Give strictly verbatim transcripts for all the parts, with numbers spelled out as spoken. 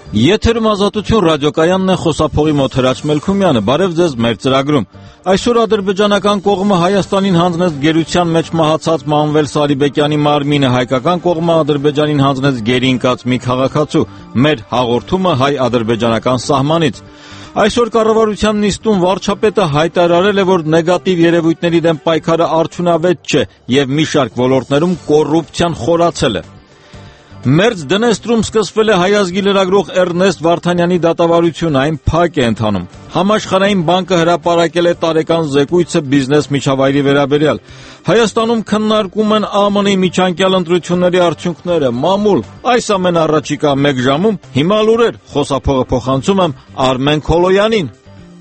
Եթերում Ազատություն ռադիոկայանն է, խոսափողի մոտ Հրաչ Մելքումյանը։ Բարև ձեզ մեր ծրագրում։ Այսօր ադրբեջանական կողմը Հայաստանին հանձնեց գերության մեջ մահացած Մանվել Սարիբեկյանի մարմինը, հայկական կողմը Ադրբեջանին հանձնեց գերի ընկած մի քաղաքացու։ Մեր հաղորդումը հայ-ադրբեջանական սահմանից։ Այսօր կառավարության նիստում վարչապետը հայտարարել է, որ նեգատիվ երևույթների դեմ պայքարը արդյունավետ չէ եւ մի շարք ոլորտներում կոռուպցիան խորացել է։ Մերձ Դնեստրում սկսվել է հայազգի լրագրող Էրնեստ Վարդանյանի դատավարությունը, այն փակ է ընթանում։ Համաշխարհային բանկը հրապարակել է տարեկան զեկույցը բիզնես միջավայրի վերաբերյալ։ Հայաստանում քննարկում են Α M N-ի միջանկյալ ընտրությունների արդյունքները։ Մամուլ, այս ամեն առաջիկա մեկ ժամում հիմա լուրեր, խոսափողը փոխանցում եմ Արմեն Քոլոյանին։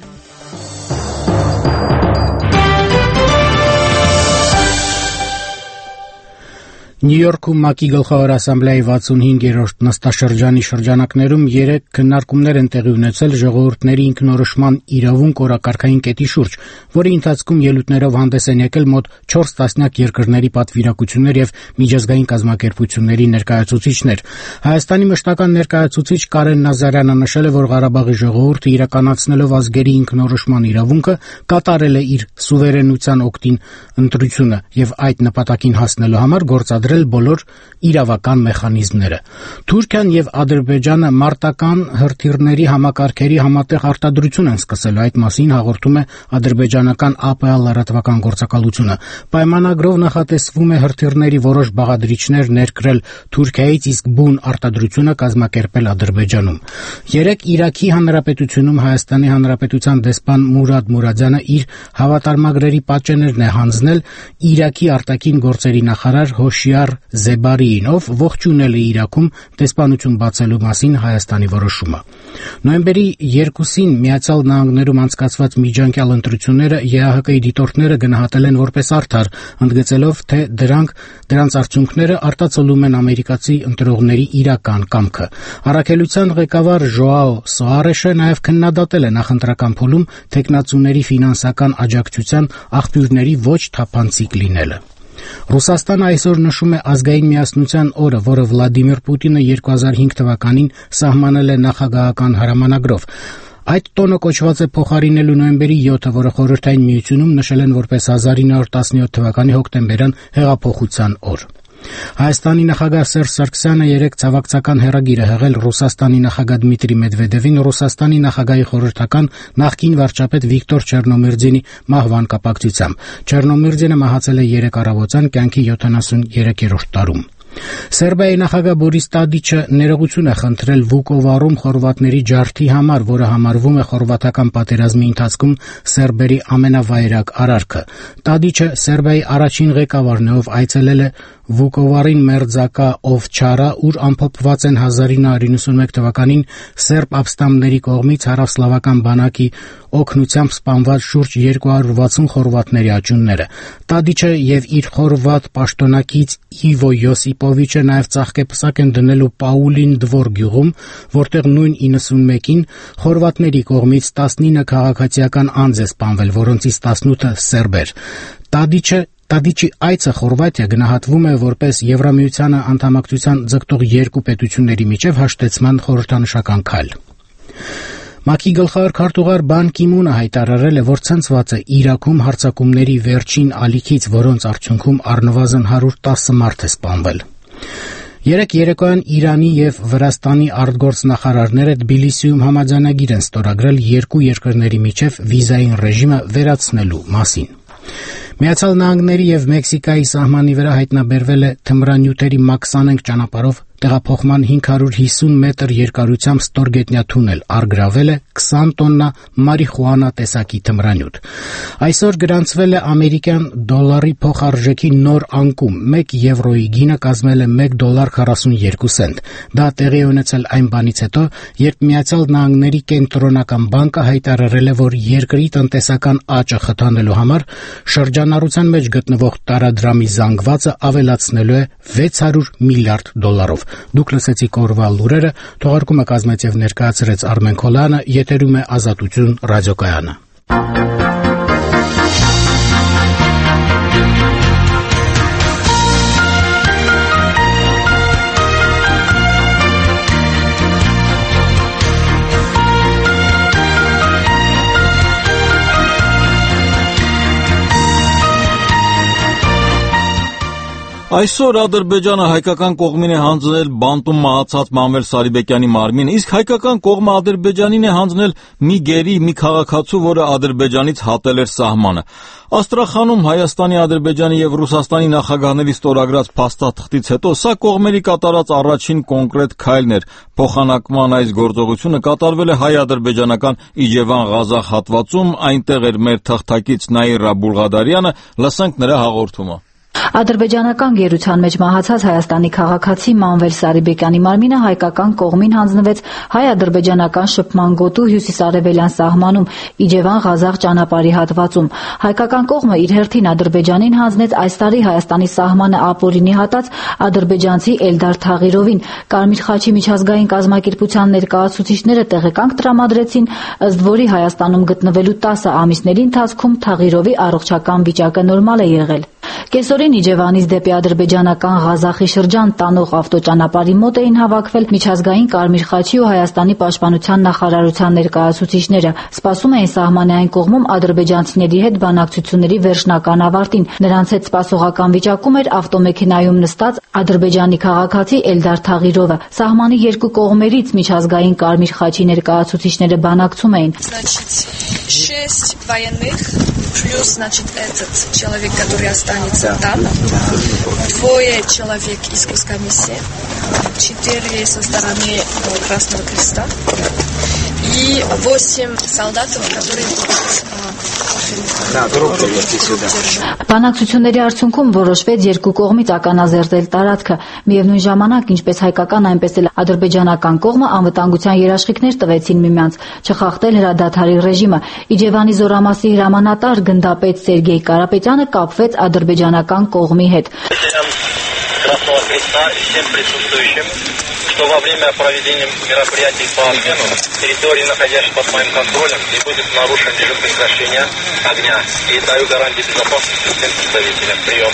Նյու Յորքում ՄԱԿ-ի գլխավոր ասամբլեայի վաթսունհինգերորդ նստաշրջանի շրջանակներում երեք քննարկումներ են տեղի ունեցել ժողովուրդների ինքնորոշման իրավունք օրակարգային կետի շուրջ, որի ընթացքում ելույթներով հանդես են եկել մոտ չորս տասնյակ երկրների պատվիրակություններ եւ միջազգային կազմակերպությունների ներկայացուցիչներ։ Հայաստանի մշտական ներկայացուցիչ Կարեն Նազարյանը նշել է, որ Ղարաբաղի ժողովուրդը իրականացնելով ազգերի ինքնորոշման իրավունքը կատարել է իր սուվերենության օգտին ընտրությունը եւ այդ նպատակին հասնելու համար գործադրել բոլոր իրավական մեխանիզմները։ Թուրքիան եւ Ադրբեջանը մարտական հրթիռների համակարգերի համատեղ արտադրություն են սկսել, այդ մասին հաղորդում է ադրբեջանական A P A լրատվական գործակալությունը։ Պայմանագրով նախատեսվում է հրթիռների որոշ բաղադրիչներ ներկրել Թուրքիայից, իսկ բուն արտադրությունը կազմակերպել Ադրբեջանում։ Երեք Իրաքի Հանրապետությունում Հայաստանի Հանրապետության դեսպան Մուրադ Մուրադյանը իր հավատարմագրերի պատճեններն է հանձնել Իրաքի արտաքին գործերի նախարար Հոշիար Զեբարիին, ով ողջունել է Իրաքում դեսպանություն բացելու մասին Հայաստանի որոշումը։ Նոյեմբերի երկուսին Միացյալ Նահանգներում անցկացված միջանկյալ ընտրությունները Է Ա Հ Կ-ի դիտորդները գնահատել են որպես արդար, ընդգծելով, թե դրանք դրանց արդյունքները արտացոլում են ամերիկացի ընտրողների իրական կամքը։ Առաքելության ղեկավար Ժոաո Սոարեշը նաև քննադատել է նախընտրական փուլում թեկնածուների ֆինանսական աջակցության աղբյուրների ոչ թափանցիկ լինելը։ Ռուսաստանը այսօր նշում է ազգային միասնության օրը, որը Վլադիմիր Պուտինը երկու հազար հինգ թվականին սահմանել է նախագահական հրամանագրով։ Այդ տոնը կոչված է փոխարինելու նոյեմբերի յոթը, որը Խորհրդային Միությունում նշել են որպես հազար ինը հարյուր տասնյոթ թվականի հոկտեմբերյան հեղափոխության օր։ Հայաստանի նախագահ Սերժ Սարգսյանը երեկ ցավակցական հեռագիր է հղել Ռուսաստանի նախագահ Դմիտրի Մեդվեդևին Ռուսաստանի նախագահի խորհրդական նախկին վարչապետ Վիկտոր Չեռնոմիրձինի մահվան կապակցությամբ։ Չեռնոմիրձինը մահացել է երեկ առավոտյան կյանքի յոթանասուներեքերորդ տարում։ Սերբիայի նախագահ Բորիս Տադիչը ներողություն է խնդրել Վուկովարում խորվաթների ջարդի համար, որը համարվում է խորվաթական պատերազմի ընթացքում սերբերի ամենավայրագ արարքը։ Տադիչը Սերբիայի առաջին ղեկավարն է, ով այցելել է Վուկովարին մերձակա Օվչարա, ուր ամփոփված են հազար ինը հարյուր նվաթ թվականին սերբ ապստամբների կողմից հարավսլավական բանակի օգնությամբ սպանված շուրջ երկու հարյուր վաթսուն խորվաթների աճյունները։ Տադիչը եւ իր խորվաթ պաշտոնակից Իվո Յոսիպովիչը նաև ծաղկեպսակ են դնել Պաուլին Դվոր գյուղում, որտեղ նույն իննսունմեկին խորվաթների կողմից տասնինը քաղաքացիական անձ է սպանվել, որոնցից տասնութը սերբեր։ Տադիչը Տադիչի այցը Խորվաթիա գնահատվում է որպես Եվրամիությանը անդամակցության ձգտող երկու պետությունների միջև հաշտեցման խորհրդանշական քայլ։ ՄԱԿ-ի գլխավոր քարտուղար Բան Կի Մունը հայտարարել է, որ ցնցված է Իրաքում հարձակումների վերջին ալիքից, որոնց արդյունքում առնվազն հարյուր տասը մարդ է սպանվել։ Երեկ երեկոյան Իրանի եւ Վրաստանի արտգործնախարարները Թբիլիսիում համաձայնագիր են ստորագրել երկու երկրների միջև վիզային ռեժիմը վերացնելու մասին։ Միացյալ Նահանգների եւ Մեքսիկայի սահմանի վրա հայտնաբերվել է թմրանյութերի Մակ քսանենք ճանապարհով տեղափոխման հինգ հարյուր հիսուն մետր երկարությամբ ստորգետնյա թունել, առգրավել է քսան տոննա մարիխուանա տեսակի թմրանյութ։ Այսօր գրանցվել է ամերիկյան դոլարի փոխարժեքի նոր անկում, մեկ եվրոյի գինը կազմել է մեկ դոլար քառասունյոթ սենտ։ Դա տեղի է ունեցել այն բանից հետո, երբ Միացյալ Նահանգների կենտրոնական բանկը հայտարարել է, որ երկրի տնտեսական աճը խթանելու համար շրջանառության մեջ գտնվող տարադրամի զանգվածը ավելացնելու է վեց հարյուր միլիարդ դոլարով։ Դուք լսեցիք օրվա լուրերը, թողարկումը կազմեց եւ ներկայացրեց Արմեն Քոլյանը, եթերում է Ազատություն ռադիոկայանը։ Այսօր Ադրբեջանը հայկական կողմին է հանձնել բանտում մահացած Մանվել Սարիբեկյանի մարմինը, իսկ հայկական կողմը Ադրբեջանին է հանձնել մի գերի, մի քաղաքացու, որը Ադրբեջանից հատել էր սահմանը։ Աստրախանում Հայաստանի, Ադրբեջանի եւ Ռուսաստանի նախագահների ստորագրած փաստաթղթից հետո սա կողմերի կատարած առաջին կոնկրետ քայլն էր։ Փոխանակման այս գործողությունը կատարվել է հայ-ադրբեջանական Իջևան-Ղազախ հատվածում, այնտեղ էր մեր թղթակից Նաիրա Բուլղադարյանը, լսենք նրա հաղորդումը։ Ադրբեջանական գերության մեջ մահացած Հայաստանի քաղաքացի Մանվել Սարիբեկյանի մարմինը հայկական կողմին հանձնվեց հայ-ադրբեջանական շփման գոտու հյուսիսարևելյան սահմանում Իջևան-Ղազախ ճանապարհի հատվածում։ Հայկական կողմը իր հերթին Ադրբեջանին հանձնեց այս տարի Հայաստանի սահմանը ապօրինի հատած ադրբեջանցի Էլդար Թաղիրովին։ Կարմիր խաչի միջազգային կազմակերպության ներկայացուցիչները տեղեկանք տրամադրեցին, ըստ որի Հայաստանում գտնվելու տասը ամիսների ընթացքում Թաղիրովի առողջական վիճակը նորմալ է եղել։ Կեսօրին Իջևանից դեպի ադրբեջանական Ղազախի շրջան տանող ավտոճանապարհի մոտ էին հավաքվել միջազգային Կարմիր խաչի ու Հայաստանի պաշտպանության նախարարության ներկայացուցիչները։ Սպասում էին սահմանային կողմում ադրբեջանցիների հետ բանակցությունների վերջնական ավարտին։ Նրանց հետ սպասողական վիճակում էր ավտոմեքենայում նստած ադրբեջանի քաղաքացի Էլդար Թաղիրովը։ Սահմանի երկու կողմերից միջազգային Կարմիր խաչի ներկայացուցիչները բանակցում էին։ шесть военных, плюс, значит, этот человек, который останется там, двое человек из госкомиссии, четыре со стороны Красного Креста и восемь солдатов, которые Բանակցությունների արդյունքում որոշվեց երկու կողմից ականազերծել տարածքը։ Միևնույն ժամանակ, ինչպես հայկական, այնպես էլ ադրբեջանական կողմը անվտանգության երաշխիքներ տվեցին միմյանց, չխախտել հրադադարի ռեժիմը։ Իջևանի Զորամասի հրամանատար գնդապետ Սերգեյ Կարապետյանը կապվեց ադրբեջանական կողմի հետ։ Что во время проведения мероприятий по обмену территории, находящейся под моим контролем, не будет нарушен режим прекращения огня. И даю гарантии безопасности всем представителям. Прием.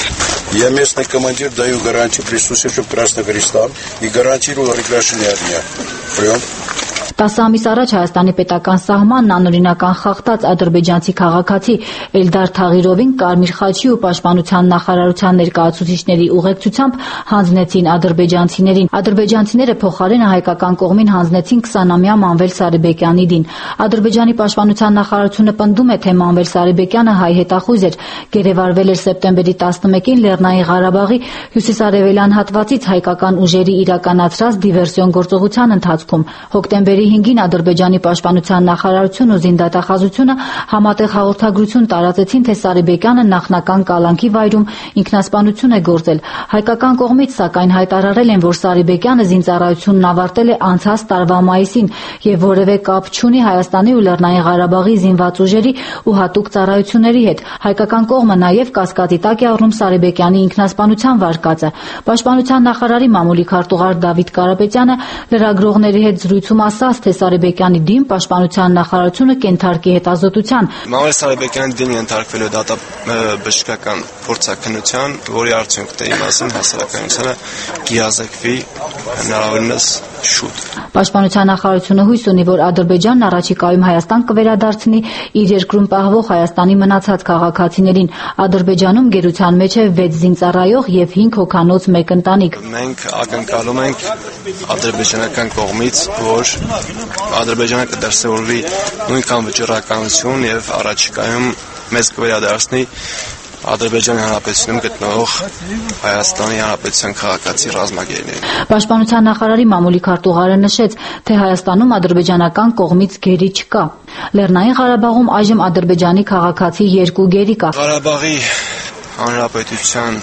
Я местный командир, даю гарантию присутствия Красного Креста и гарантирую прекращение огня. Прием. տասը ամիս առաջ Հայաստանի պետական սահմանն անօրինական խախտած ադրբեջանցի քաղաքացի Էլդար Թաղիրովին Կարմիր խաչի ու պաշտպանության նախարարության ներկայացուցիչների ուղեկցությամբ հանձնեցին ադրբեջանցիներին։ Ադրբեջանցիները փոխարենը հայկական կողմին հանձնեցին քսանամյա Մանվել Սարիբեկյանի դին։ Ադրբեջանի պաշտպանության նախարարությունը պնդում է, թե Մանվել Սարիբեկյանը հայ հետախույզ էր։ Գերեվարվել էր սեպտեմբերի տասնմեկին Լեռնային Ղարաբաղի հյուսիսարևելյան հատվածից հայկական ուժերի իրականացրած դիվերսիոն գործողության ընթացքում։ Հոկտեմբերի հինգին Ադրբեջանի պաշտպանության նախարարությունը ու Զինդատախազությունը համատեղ հաղորդագրություն տարածեցին, թե Սարիբեկյանը նախնական կալանքի վայրում ինքնասպանություն է գործել։ Հայկական կողմից սակայն հայտարարել են, որ Սարիբեկյանը զինծառայությունն ավարտել է անցած տարվա մայիսին եւ որևէ կապ չունի Հայաստանի ու Լեռնային Ղարաբաղի զինված ուժերի ու հատուկ ծառայությունների հետ։ Հայկական կողմը նաեւ կասկածի տակ է առնում Սարիբեկյանի ինքնասպանության վարկածը։ Պաշտպանության նախարարի մամուլի քարտուղար Դավիթ Կարապետյանը լրագրողների հետ զրույցում ասաց, թե Սարիբեկյանի դին պաշտպանության նախարարությունը կենթարկի հետազոտության։ Մանվել Սարիբեկյանի դին ենթարկվել է դատաբժշկական փորձաքննության, որի արդյունքների մասին հասարակայնությանը կիազեկվի հնարավորինս շուտ։ Պաշտպանության նախարարությունը հույս ունի, որ Ադրբեջանն առաջիկայում Հայաստան կվերադարձնի իր երկրում պահվող Հայաստանի մնացած քաղաքացիներին։ Ադրբեջանում գերության մեջ է վեց զինծառայող եւ հինգ հոգանոց մեկ ընտանիք։ Մենք ակնկալում ենք ադրբեջանական կողմից, որ Ադրբեջանը կդրսևորվի նույնքան վճռականություն եւ առաջիկայում մեզ կվերադարձնի Ադրբեջանի Հանրապետությունում գտնվող Հայաստանի Հանրապետության քաղաքացի ռազմագերիներին։ Պաշտպանության նախարարի մամուլի քարտուղարը նշեց, թե Հայաստանում ադրբեջանական կողմից գերի չկա։ Լեռնային Ղարաբաղում այժմ Ադրբեջանի քաղաքացի երկու գերի կա։ Ղարաբաղի Հանրապետության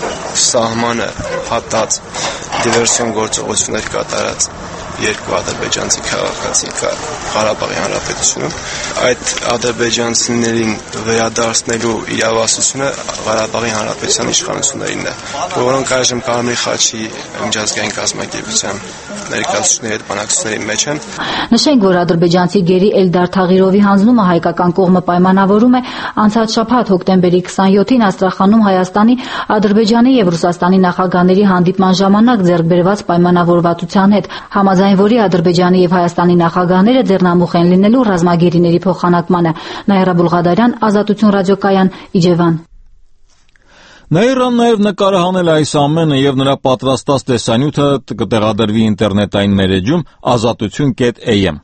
սահմանը հատած դիվերսիոն գործողություններ կատարած երկու ադրբեջանցի քաղաքացի կա Ղարաբաղի Հանրապետությունում։ Այդ ադրբեջանցիներին վերադարձնելու իրավասությունը Ղարաբաղի Հանրապետության իշխանություններին է, որոնք այժմ Կարմիր խաչի միջազգային կազմակերպության ներկայացուցիչների հետ բանակցությունների մեջ են։ Նշենք, որ ադրբեջանցի գերի Էլդար Թաղիրովի հանձնումը հայկական կողմը պայմանավորում է անցած շաբաթ հոկտեմբերի քսաներկուին Աստրախանում Հայաստանի, Ադրբեջանի եւ Ռուսաստանի նախագահների հանդիպման ժամանակ ձեռք բերված պայմանավորվածության հետ, համաձայն որի Ադրբեջանի եւ Հայաստանի նախագահները ձեռնամուխ են լինելու ռազմագերիների փոխանակմանը։ Նաիրա Բուլղադարյան, Ազատություն ռադիոկայան, Իջևան։ Նաիրան նաև նկարահանել այս ամենը եւ նրա պատրաստած տեսանյութը կտեղադրվի ինտերնետային մերեջում ազատություն կետ էյ էմ։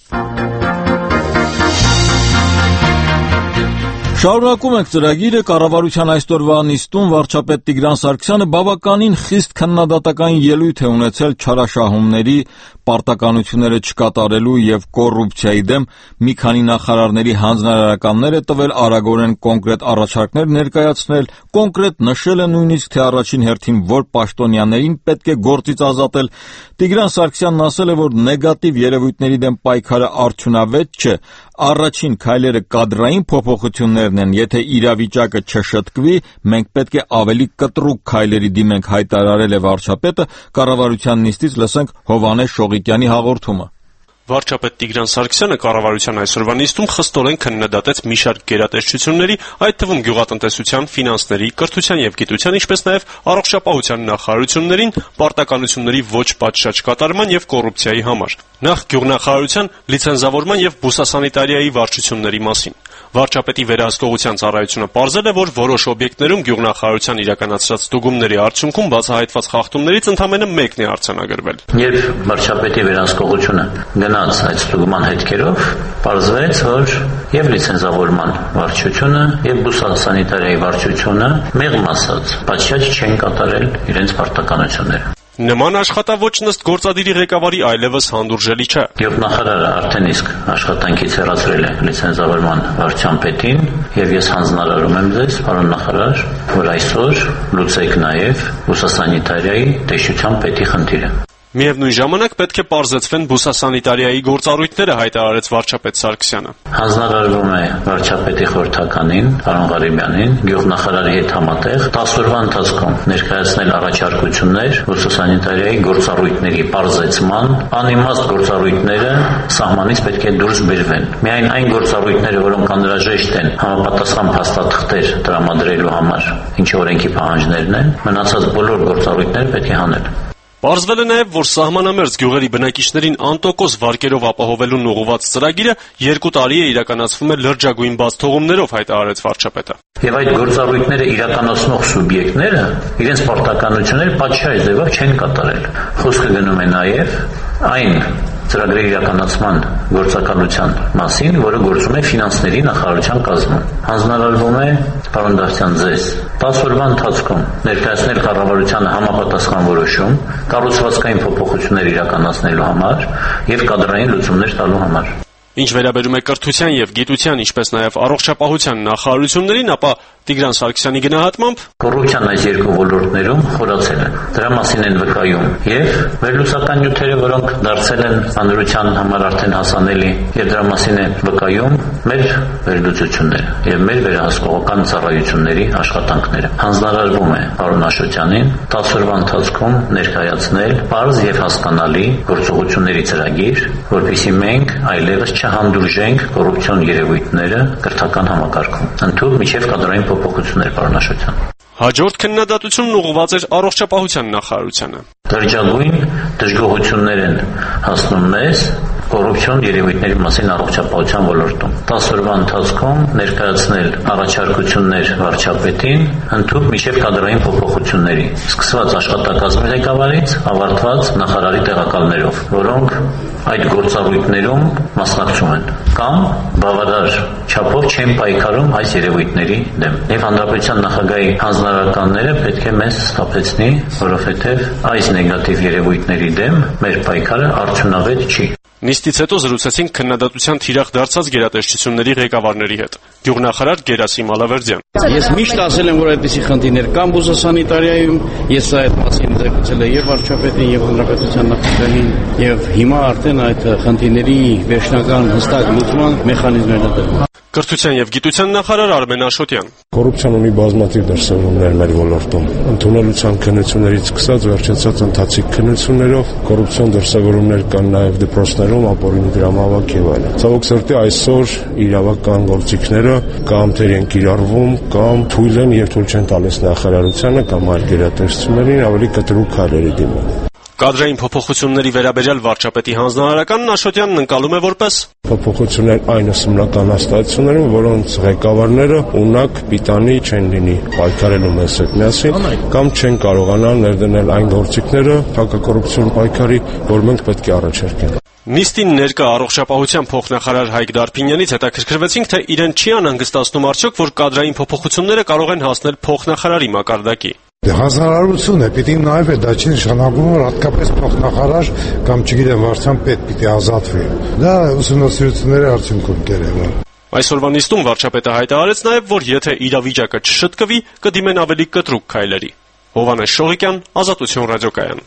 Շարունակում ենք ծրագիրը կառավարության այսօրվա նիստում վարչապետ Տիգրան Սարգսյանը բավականին խիստ քննադատական ելույթ է ունեցել չարաշահումների, պարտականությունները չկատարելու եւ կոռուպցիայի դեմ մի քանի նախարարների հանձնարարականներ է տվել արագորեն կոնկրետ առաջարկներ ներկայացնել, կոնկրետ նշել է նույնիսկ թե առաջին հերթին որ պաշտոնյաներին պետք է գործից ազատել։ Տիգրան Սարգսյանն ասել է, որ նեգատիվ երևույթների դեմ պայքարը արդյունավետ չէ, առաջին քայլերը կադրային փոփոխություններն են, եթե իրավիճակը չշտկվի, մենք պետք է ավելի կտրուկ քայլերի դիմենք, հայտարարել է վարչապետը, կառավարության նիստից լսենք Հովհաննես Շողիկյանի հաղորդումը։ Վարչապետ Տիգրան Սարգսյանը կառավարության այսօրվա նիստում խստորեն քննադատեց մի շարք գերատեսչությունների, այդ թվում գյուղատնտեսության, ֆինանսների, կրթության եւ գիտության, ինչպես նաեւ առողջապահության նախարարություններին պարտականությունների ոչ պատշաճ կատարման եւ կոռուպցիայի համար։ Նախ գյուղնախարարության լիցենզավորման եւ բուսասանիտարիայի վարչությունների մասին։ Վարչապետի վերահսկողության ծառայությունը պարզել է, որ որոշ օբյեկտներում գյուղնախարարության իրականացրած ստուգումների արդյունքում բացահայտված խախտումներից ընդամենը մեկն է արձանագրվել։ Երբ վարչապետի վերահսկողությունը գնաց այդ ստուգման հետքերով, պարզվեց, որ եւ լիցենզավորման վարչությունը եւ բուսասանիտարիայի վարչությունը մեղմ ասած պատշաճ չեն կատարել իրենց պարտականությունները։ Նման աշխատավոճն ըստ գործադիրի ղեկավարի այլևս հանդուրժելի չէ։ Գյուղնախարարը արդեն իսկ աշխատանքից հեռացրել է լիցենզավորման վարչության պետին եւ ես հանձնարարում եմ ձեզ, պարոն նախարար, որ այսօր լուծեք նաեւ բուսասանիտարիայի տեսչության պետի խնդիրը։ Միևնույն ժամանակ պետք է պարզեցվեն բուսասանիտարիայի գործառույթները, հայտարարեց վարչապետ Սարգսյանը։ Հանձնարարվում է վարչապետի խորհրդականին, պարոն Ղարիբյանին, գյուղնախարարի հետ համատեղ դસ օրվա ընթացքում ներկայացնել առաջարկություններ բուսասանիտարիայի գործառույթների պարզեցման, անիմաստ գործառույթները սահմանից պետք է դուրս բերվեն։ Միայն այն գործառույթները, որոնք անհրաժեշտ են համապատասխան փաստաթղթեր տրամադրելու համար, ինչ օրենքի պահանջներն են, մնացած բոլոր գործառույթները պետք է հանել։ Պարզվել է նաև, որ սահմանամերձ գյուղերի բնակիչներին անտոկոս վարկերով ապահովելուն ուղղված ծրագիրը երկու տարի է իրականացվում է լրջագույն բացթողումներով, հայտարարեց վարչապետը։ Եվ այդ գործառույթները իրականացնող սուբյեկտները իրենց պարտականությունները պատշաճ ձևով չեն կատարել։ Խոսքը գնում է նաև այն ծրագրերի իրականացման գործակալության մասին, որը գործում է ֆինանսների նախարարության կազմում։ Հանձնարարվում է, պարոն Դավթյան, ձեզ դસ օրվա ընթացքում ներկայացնել կառավարությանը համապատասխան որոշում կառուցվածքային փոփոխություններ իրականացնելու համար եւ կադրային լուծումներ տալու համար։ Ինչ վերաբերում է կրթության եւ գիտության, ինչպես նաեւ առողջապահության նախարարություններին, ապա Տիգրան Սարգսյանի գնահատմամբ կոռուպցիան այս երկու ոլորտներում խորացել է։ Դրա մասին են վկայում եւ վերլուծական նյութերը, որոնք դարձել են հանրության համար արդեն հասանելի, եւ դրա մասին են վկայում մեր վերլուծությունները եւ մեր վերահսկողական ծառայությունների աշխատանքները։ Հանձնարարվում է պարոն Աշոտյանին դસ օրվա ընթացքում ներկայացնել պարզ եւ հասկանալի գործողությունների ծրագիր, որպեսզի մենք այլևս չհանդուրժենք կոռուպցիոն երևույթները կրթական համակարգում։ Ընդհանուր միջև կադրային փոփոխություններ, պարոն Աշոտյան։ Հաջորդ քննադատությունն ուղղված էր առողջապահության նախարարությանը։ Դրջագույն դժգոհություններ են հասնում մեզ կոռուպցիոն երևույթների մասին առողջապահության ոլորտում։ դસ օրվա ընթացքում ներկայացնել առաջարկություններ վարչապետին ընդհանուր միջև կադրային փոփոխությունների, սկսված աշխատակազմի ղեկավարից, ավարտված նախարարի տեղակալներով, որոնք այդ գործառույթներում մասնակցում են կամ բավարար չափով չեն պայքարում այս երևույթների դեմ։ Եվ հանրապետության նախագահի հանձնարարականները պետք է մեզ սթափեցնի, որովհետև այս նեգատիվ երևույթների դեմ մեր պայքարը արդյունավետ չի։ Նիստից հետո զրուցեցինք քննադատության թիրախ դարձած գերատեսչությունների ղեկավարների հետ։ Գյուղնախարար Գերասիմ Ալավերդյան։ Ես միշտ ասել եմ, որ այդպիսի խնդիրներ կան բուսասանիտարիայում, ես այդ մասին զեկուցել եմ եւ վարչապետին եւ հանրապետության նախագահին, եւ հիմա արդեն այդ խնդիրների վերջնական հստակ լուծման մեխանիզմներն են դրվում։ Կրթության եւ գիտության նախարար Արմեն Աշոտյան։ Կոռուպցիան ունի բազմաթիվ դրսևորումներ մեր ոլորտում։ Ընդունելության քննություններից սկսած վերջացած ընթացիկ քննություններով կոռուպցիոն դրսևորումներ կան նաեւ դպրոցներում, ապօրինի դրամավարք եւ այլն։ Ցավոք սրտի այսօր իրավական գործիքները կամ թեր են կիրառվում, կամ թույլ են եւ թույլ չեն տալիս նախարարությանը կամ այլ գերատեսչություններին ավելի կտրուկ քայլերի դիմել։ Կադրային փոփոխությունների վերաբերյալ վարչապետի հանձնարարականն Աշոտյանն ընկալում է որպես փոփոխություններ այն ուսումնական հաստատություններում, որոնց ղեկավարները ունակ պիտանի չեն լինի պայքարելու մեզ հետ միասին կամ չեն կարողանա ներդնել այն գործիքները հակակոռուպցիոն պայքարի, որ մենք պետք է առաջարկենք։ Նիստին ներկա առողջապահության փոխնախարար Հայկ Դարփինյանից հետաքրքրվեցինք, թե իրեն չի անհանգստացնում արդյոք, որ կադրային փոփոխությունները կարող են հասնել փոխնախարարի մակարդակի։ Հանձնարարություն է, պիտի նաև է, դա չի նշանակում, որ հատկապես փոխնախարար կամ չգիտեմ վարչապետ պիտի ազատվի։ Դա ուսումնասիրությունների արդյունքում կերևա։ Այսօրվա նիստում վարչապետը հայտարարեց նաև, որ եթե իրավիճակը չշտկվի, կդիմեն ավելի կտրուկ քայլերի։ Հովհաննես Շողիկյան, Ազատություն ռադիոկայան։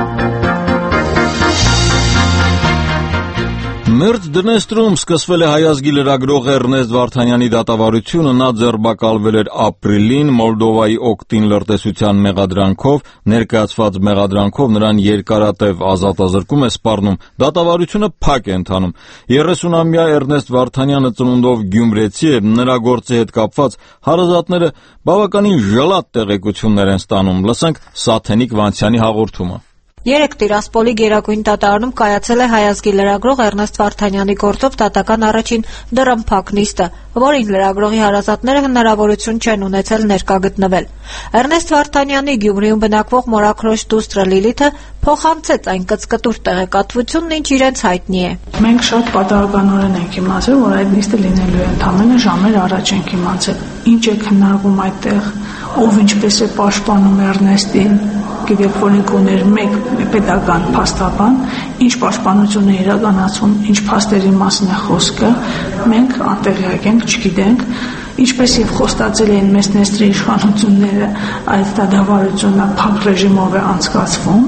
Մերձ Դնեստրում սկսվել է հայազգի լրագրող Էրնեստ Վարդանյանի դատավարությունը, նա ձերբակալվել էր ապրիլին Մոլդովայի օգտին լրտեսության մեղադրանքով, ներկայացված մեղադրանքով նրան երկարատև ազատազրկում է սպառնում, դատավարությունը փակ է ընթանում։ երեսունամյա Էրնեստ Վարդանյանը ծնունդով գյումրեցի է, նրա գործի հետ կապված հարազատները բավականին ժլատ տեղեկություններ են ստանում, լսենք Սաթենիկ Վանցյանի հաղորդումը։ Երեկ Տիրասպոլի գերագույն դատարանում կայացել է հայազգի լրագրող Էրնեստ Վարդանյանի գործով դատական առաջին դռնփակ նիստը, որին լրագրողի հարազատները հնարավորություն չեն ունեցել ներկա գտնվել։ Էրնեստ Վարդանյանի Գյումրիում բնակվող մորաքրոջ դուստրը Լիլիթը փոխանցեց այն կծկտուր տեղեկատվությունն, ինչ իրենց հայտնի է։ Մենք շատ պատահականորեն ենք իմացել, որ այդ նիստը լինելու է, ընդամենը ժամեր առաջ ենք իմացել։ Ինչ է քննարկվում այդտեղ, ով ինչպես է պաշտպանում Էրնեստին, գիտեք, որ ինք ուներ մեկ պետական փաստաբան, ինչ պաշտպանություն է իրականացվում, ինչ փաստերի մասին է խոսքը, մենք անտեղյակ ենք, չգիտենք, ինչպես եւ խոստացել էին մեծ Նեստրի իշխանությունները, այդ դատավարությունը փակ ռեժիմով է անցկացվում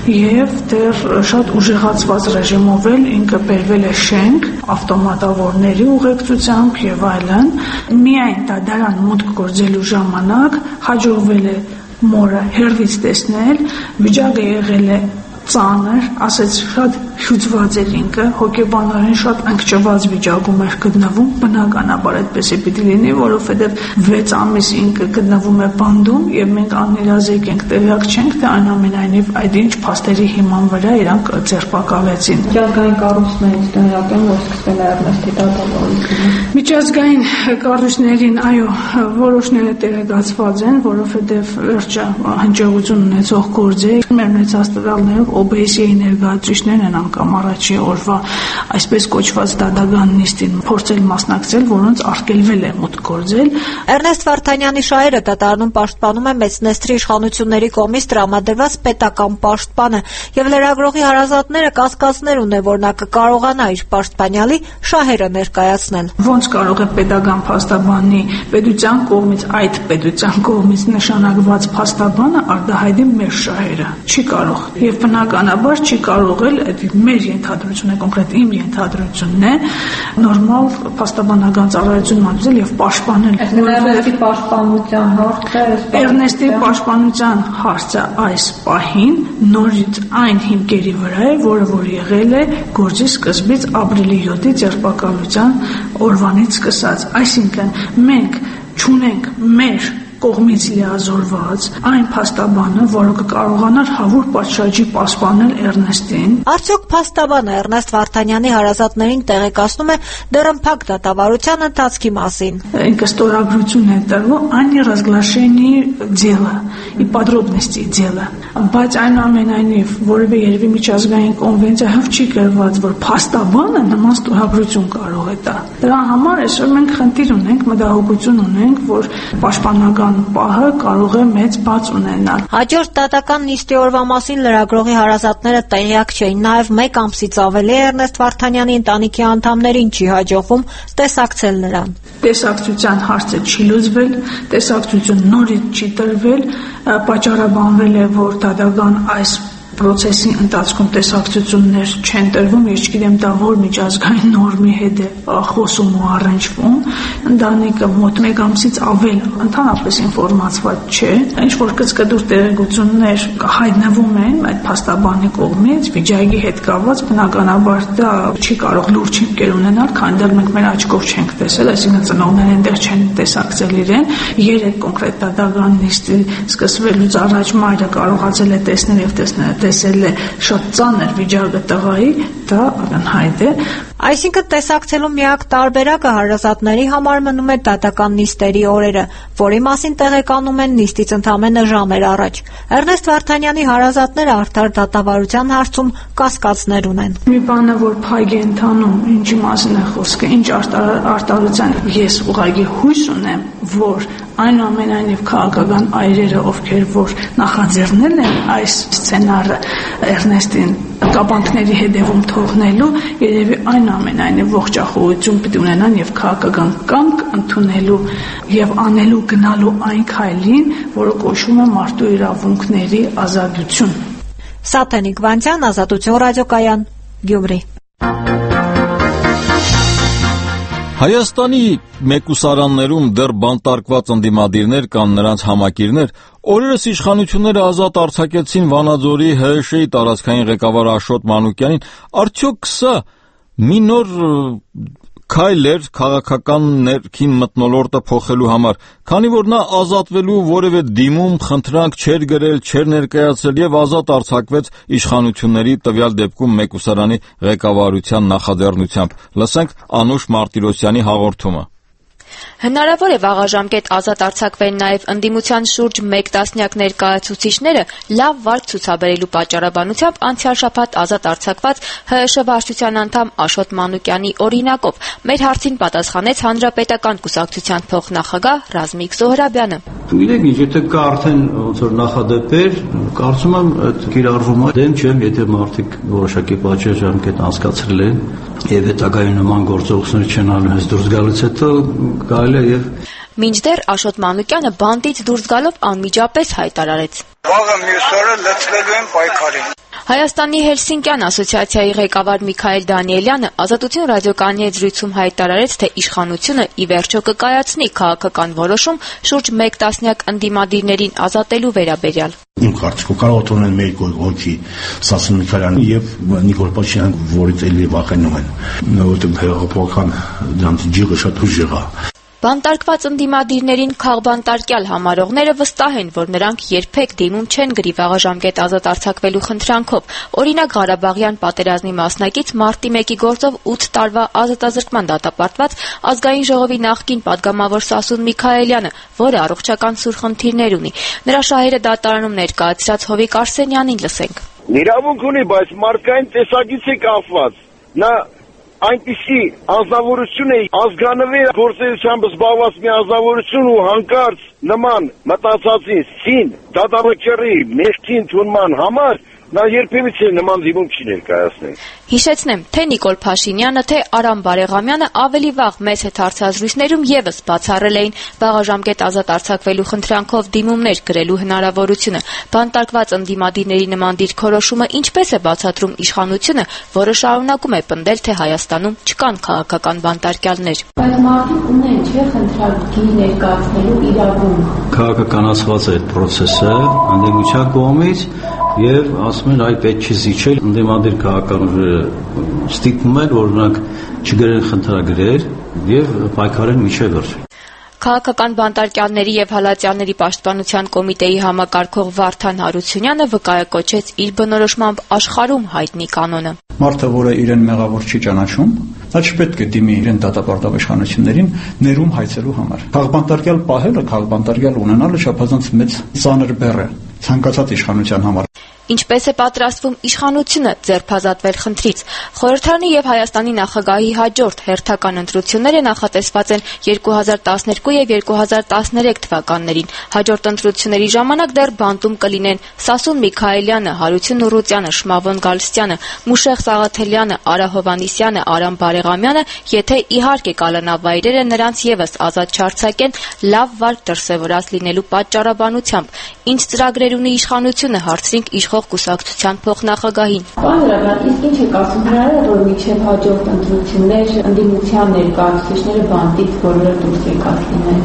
եւ դեռ շատ ուժեղացված ռեժիմով էլ ինքը բերվել է շենք ավտոմատավորների ուղեկցությամբ եւ այլն։ Միայն դատարան մուտք գործելու ժամանակ հաջողվել է մորը հերվից տեսնել, վիճակը եղել է ծանր, ասեց շատ հյուծված էր ինքը, հոգեբանորեն շատ անկճված վիճակում էր գտնվում, բնականաբար այդպես է պիտի լինի, որովհետև վեց ամիս ինքը գտնվում է բանդում եւ մենք աններազեկ ենք, տեղյակ չենք, թե այնուամենայնիվ այդ ինչ փաստերի հիման վրա իրանք ձերբակալեցին։ Միջազգային կառույցներից տեղյակ են, որ սկսվել է Էրնեստի դատավարությունը։ Միջազգային կառույցներին, այո, որոշները տեղեկացված են, որովհետև վերջը հնչեղություն ունեցող գործ է, մեր ունեցած տվյալներով օ բի էս ի-ի ներկայացուցիչներն են անգամ առաջի օրվա այսպես կոչված դատական նիստին փորձել մասնակցել, որոնց արգելվել է մուտք գործել։ Էրնեստ Վարդանյանի շահերը դատարանում պաշտպանում է մեծ Նեստրի իշխանությունների կողմից տրամադրված պետական պաշտպանը, եւ լրագրողի հարազատները կասկածներ ունեն, որ նա կկարողանա իր պաշտպանյալի շահերը ներկայացնել։ Ոնց կարող է պետական փաստաբանի պետության կողմից այդ պետության կողմից նշանակված փաստաբանը արտահայտի մեր շահերը։ Չի կարող եւ բնականաբար չի կարող էլ մեր ենթադրությունն է, կոնկրետ իմ ենթադրությունն է, նորմալ փաստաբանական ծառայություն մատուցել եւ պաշտպանել։ Էրնեստի պաշտպանության հարցը, Էրնեստի պաշտպանության հարցը այս պահին նորից այն հիմքերի վրա է, որը որ եղել է գործի սկզբից ապրիլի յոթի ձերբակալության օրվանից սկսած։ Այսինքն մենք չունենք մեր կողմից լիազորված այն փաստաբանը, որը կկարողանար հավուր պատշաճի պաշտպանել Էրնեստին։ Արդյոք փաստաբանը Էրնեստ Վարդանյանի հարազատներին տեղեկացնում է դռնփակ դատավարության ընթացքի մասին։ Ինքը ստորագրություն է տրվում, они разглашение дела и подробности дела, բայց այնուամենայնիվ որևէ երևի միջազգային կոնվենցիայով չի գրված, որ փաստաբանը նման ստորագրություն կարող է տա։ Դրա համար այսօր մենք խնդիր ունենք, մտահոգություն ունենք, որ պաշտպանական պահը կարող է մեծ բաց ունենալ։ Հաջորդ դատական նիստի օրվա մասին լրագրողի հարազատները տեղյակ չէին, նաև մեկ ամսից ավելի Էրնեստ Վարդանյանի ընտանիքի անդամներին չի հաջողվում տեսակցել նրան։ Տեսակցության հարցը չի լուծվել, տեսակցություն նորից չի տրվել, պատճառաբանվել է, որ դատական այս process-ի ընթացքում տեսակցություններ չեն տրվում, ես չգիտեմ դա որ միջազգային նորմի հետ է խոսում ու առնչվում, ընտանիքը մոտ մեկ ամսից ավել ընդհանրապես ինֆորմացված չէ, ինչ որ կծկտուր տեղեկություններ հայտնվում են այդ փաստաբանի կողմից, վիճակի հետ կապված, բնականաբար դա չի կարող լուրջ հիմքեր ունենալ, քանի դեռ մենք մեր աչքով չենք տեսել, այսինքն ծնողները այնտեղ չեն տեսակցել իրեն, երեք կոնկրետ դատական նիստի սկսվելուց առաջ մայրը կարողացել է տեսնել եւ տեսնել տեսել է շատ ծանր վիճակը տղայի, դա ակնհայտ է։ Այսինքն տեսակցելու միակ տարբերակը հարազատների համար մնում է դատական նիստերի օրերը, որի մասին տեղեկանում են նիստից ընդամենը ժամեր առաջ։ Էրնեստ Վարդանյանի հարազատները արդար դատավարության հարցում կասկածներ ունեն։ Մի բանը, որ փայգ է ընթանում, ինչի մասին է խոսքը, ինչ արտարության ես ուղղակի հույս ունեմ, որ այնուամենայնիվ քաղաքական այրերը, ովքեր որ նախաձեռնել են այս սցենարը Էրնեստին կապանքների հետևում թողնելու, երևի այնուամենայնիվ ողջախոհություն պիտի ունենան եւ քաղաքական կամք ընդունելու եւ անելու գնալու այն քայլին, որը կոչվում է մարդու իրավունքների ազատություն։ Սաթենիկ Վանցյան, Ազատություն ռադիոկայան, Գյումրի։ Հայաստանի մեկուսարաններում դեռ բանտարկված ընդդիմադիրներ կան նրանց համակիրներ, օրերս իշխանությունները ազատ արձակեցին Վանաձորի Հ Շ-ի տարածքային ղեկավար Աշոտ Մանուկյանին, արդյոք սա մի նոր քայլ էր քաղաքական ներքին մթնոլորտը փոխելու համար, քանի որ նա ազատվելու որևէ դիմում, խնդրանք չէր գրել, չէր ներկայացրել եւ ազատ արձակվեց իշխանությունների տվյալ դեպքում մեկուսարանի ղեկավարության նախաձեռնությամբ։ Լսենք Անուշ Մարտիրոսյանի հաղորդումը։ Հնարավոր է վաղաժամկետ ազատ արձակվեն նաև ընդդիմության շուրջ մեկ տասնյակ ներկայացուցիչները լավ վարք ցուցաբերելու պատճառաբանությամբ անցյալ շաբաթ ազատ արձակված Հ Շ վարչության անդամ Աշոտ Մանուկյանի օրինակով։ Մեր հարցին պատասխանեց Հանրապետական կուսակցության փոխնախագահ Ռազմիկ Զոհրաբյանը։ Գիտեք ինչ, եթե կա արդեն ոնց որ նախադեպեր, կարծում եմ այդ կիրառվում է, դեմ չեմ, եթե մարդիկ որոշակի պատժամկետ անցկացրել են եւ հետագայում նման գործողություններ չեն անում, հենց դուրս գալուց հետո կարելի է եւ Մինչդեռ Աշոտ Մանուկյանը բանտից դուրս գալով անմիջապես հայտարարեց. Վաղը մյուս օրը լցվելու են պայքարին։ Հայաստանի Հելսինկյան ասոցիացիայի ղեկավար Միքայել Դանիելյանը Ազատություն ռադիոկայանի հետ զրույցում հայտարարեց, թե իշխանությունը ի վերջո կկայացնի քաղաքական որոշում շուրջ մեկ տասնյակ ընդդիմադիրներին ազատելու վերաբերյալ։ Իմ կարծիքով կարող է ունենալ մեր գույքի Սասուն Միքայելյանը եւ Նիկոլ Փաշինյանը, որից էլի վախենում են, որովհետեւ հեղափոխական դրանց ջիղը շատ ուժեղ է։ Բանտարկված ընդդիմադիրներին քաղբանտարկյալ համարողները վստահ են, որ նրանք երբեք դիմում չեն գրի վաղաժամկետ ազատ արձակվելու խնդրանքով։ Օրինակ Ղարաբաղյան պատերազմի մասնակից մարտի մեկի գործով ութ տարվա ազատազրկման դատապարտված ազգային ժողովի նախկին падգամավոր Սասուն Միքայելյանը, որը առողջական սուր խնդիրներ ունի։ Նրա շահերը դատարանում ներկայացրած Հովիկ Արսենյանին լսենք։ Իրավունք ունի, բայց մարդկային տեսակից է կապված։ Նա այնպիսի անձնավորություն է, ազգանվեր գործերությամբ զբաղված մի անձնավորություն ու հանկարծ նման մտածածին սին դատավճռի մեղքի ընդունման համար նա երբևիցե նման դիմում չի ներկայացնել։ Հիշեցնեմ, թե Նիկոլ Փաշինյանը, թե Արամ Բարեղամյանը ավելի վաղ մեծ հետ հարցազրույցներում եւս բացառել էին վաղաժամկետ ազատ արձակվելու խնդրանքով դիմումներ գրելու հնարավորությունը։ Բանտարկված ընդդիմադիրների նման դիրքորոշումը ինչպես է բացատրում իշխանությունը, որը շարունակում է պնդել, թե Հայաստանում չկան քաղաքական բանտարկյալներ։ Բայց մարդիկ ունեն չէ խնդրանքի ներկայացնելու իրավունք։ Քաղաքականացված է այդ process-ը ընդդիմության կողմից եւ ասում են այ պետք չի զիջել ընդդիմադիր քաղաքական ուժերը ստիպում են որ նրանք չգրեն խնդրագրեր եւ պայքարեն միջև վերջ։ Քաղաքական բանտարկյալների եւ հալածյանների պաշտպանության կոմիտեի համակարգող Վարդան Հարությունյանը վկայակոչեց իր բնորոշմամբ աշխարհում հայտնի կանոնը։ Մարդը, որը իրեն մեղավոր չի ճանաչում, նա չպետք է դիմի իրեն դատապարտող իշխանություններին ներում հայցելու համար։ Քաղբանտարկյալ պահելը, քաղբանտարկյալ ունենալը չափազանց մեծ ծանր բեռ է ցանկացած իշխանության համար։ Ինչպես է պատրաստվում իշխանությունը ձերբազատվել խնդրից։ Խորհրդարանի եւ Հայաստանի նախագահի հաջորդ հերթական ընտրությունները նախատեսված են երկու հազար տասներկու եւ երկու հազար տասներեք թվականներին։ Հաջորդ ընտրությունների ժամանակ դեռ բանտում կլինեն Սասուն Միքայելյանը, Հարություն Ուռուցյանը, Շմավոն Գալստյանը, Մուշեղ Սաղաթելյանը, Արա Հովհաննիսյանը, Արամ Բարեղամյանը, եթե իհարկե կալանավայրերը նրանց եւս ազատ չարձակեն լավ վարք դրսեւորած լինելու պատճառաբանությամբ։ Ինչ ծրագրեր ունի իշխանությունը, հարցրինք իշխող կուսակցության փոխնախագահին։ Պարոն, իսկ ինչ եք ասում, հնարավոր է որ միջև հաջորդ ընտրություններ ընդդիմության ներկայացուցիչները բանտից բոլորը դուրս եկած լինեն։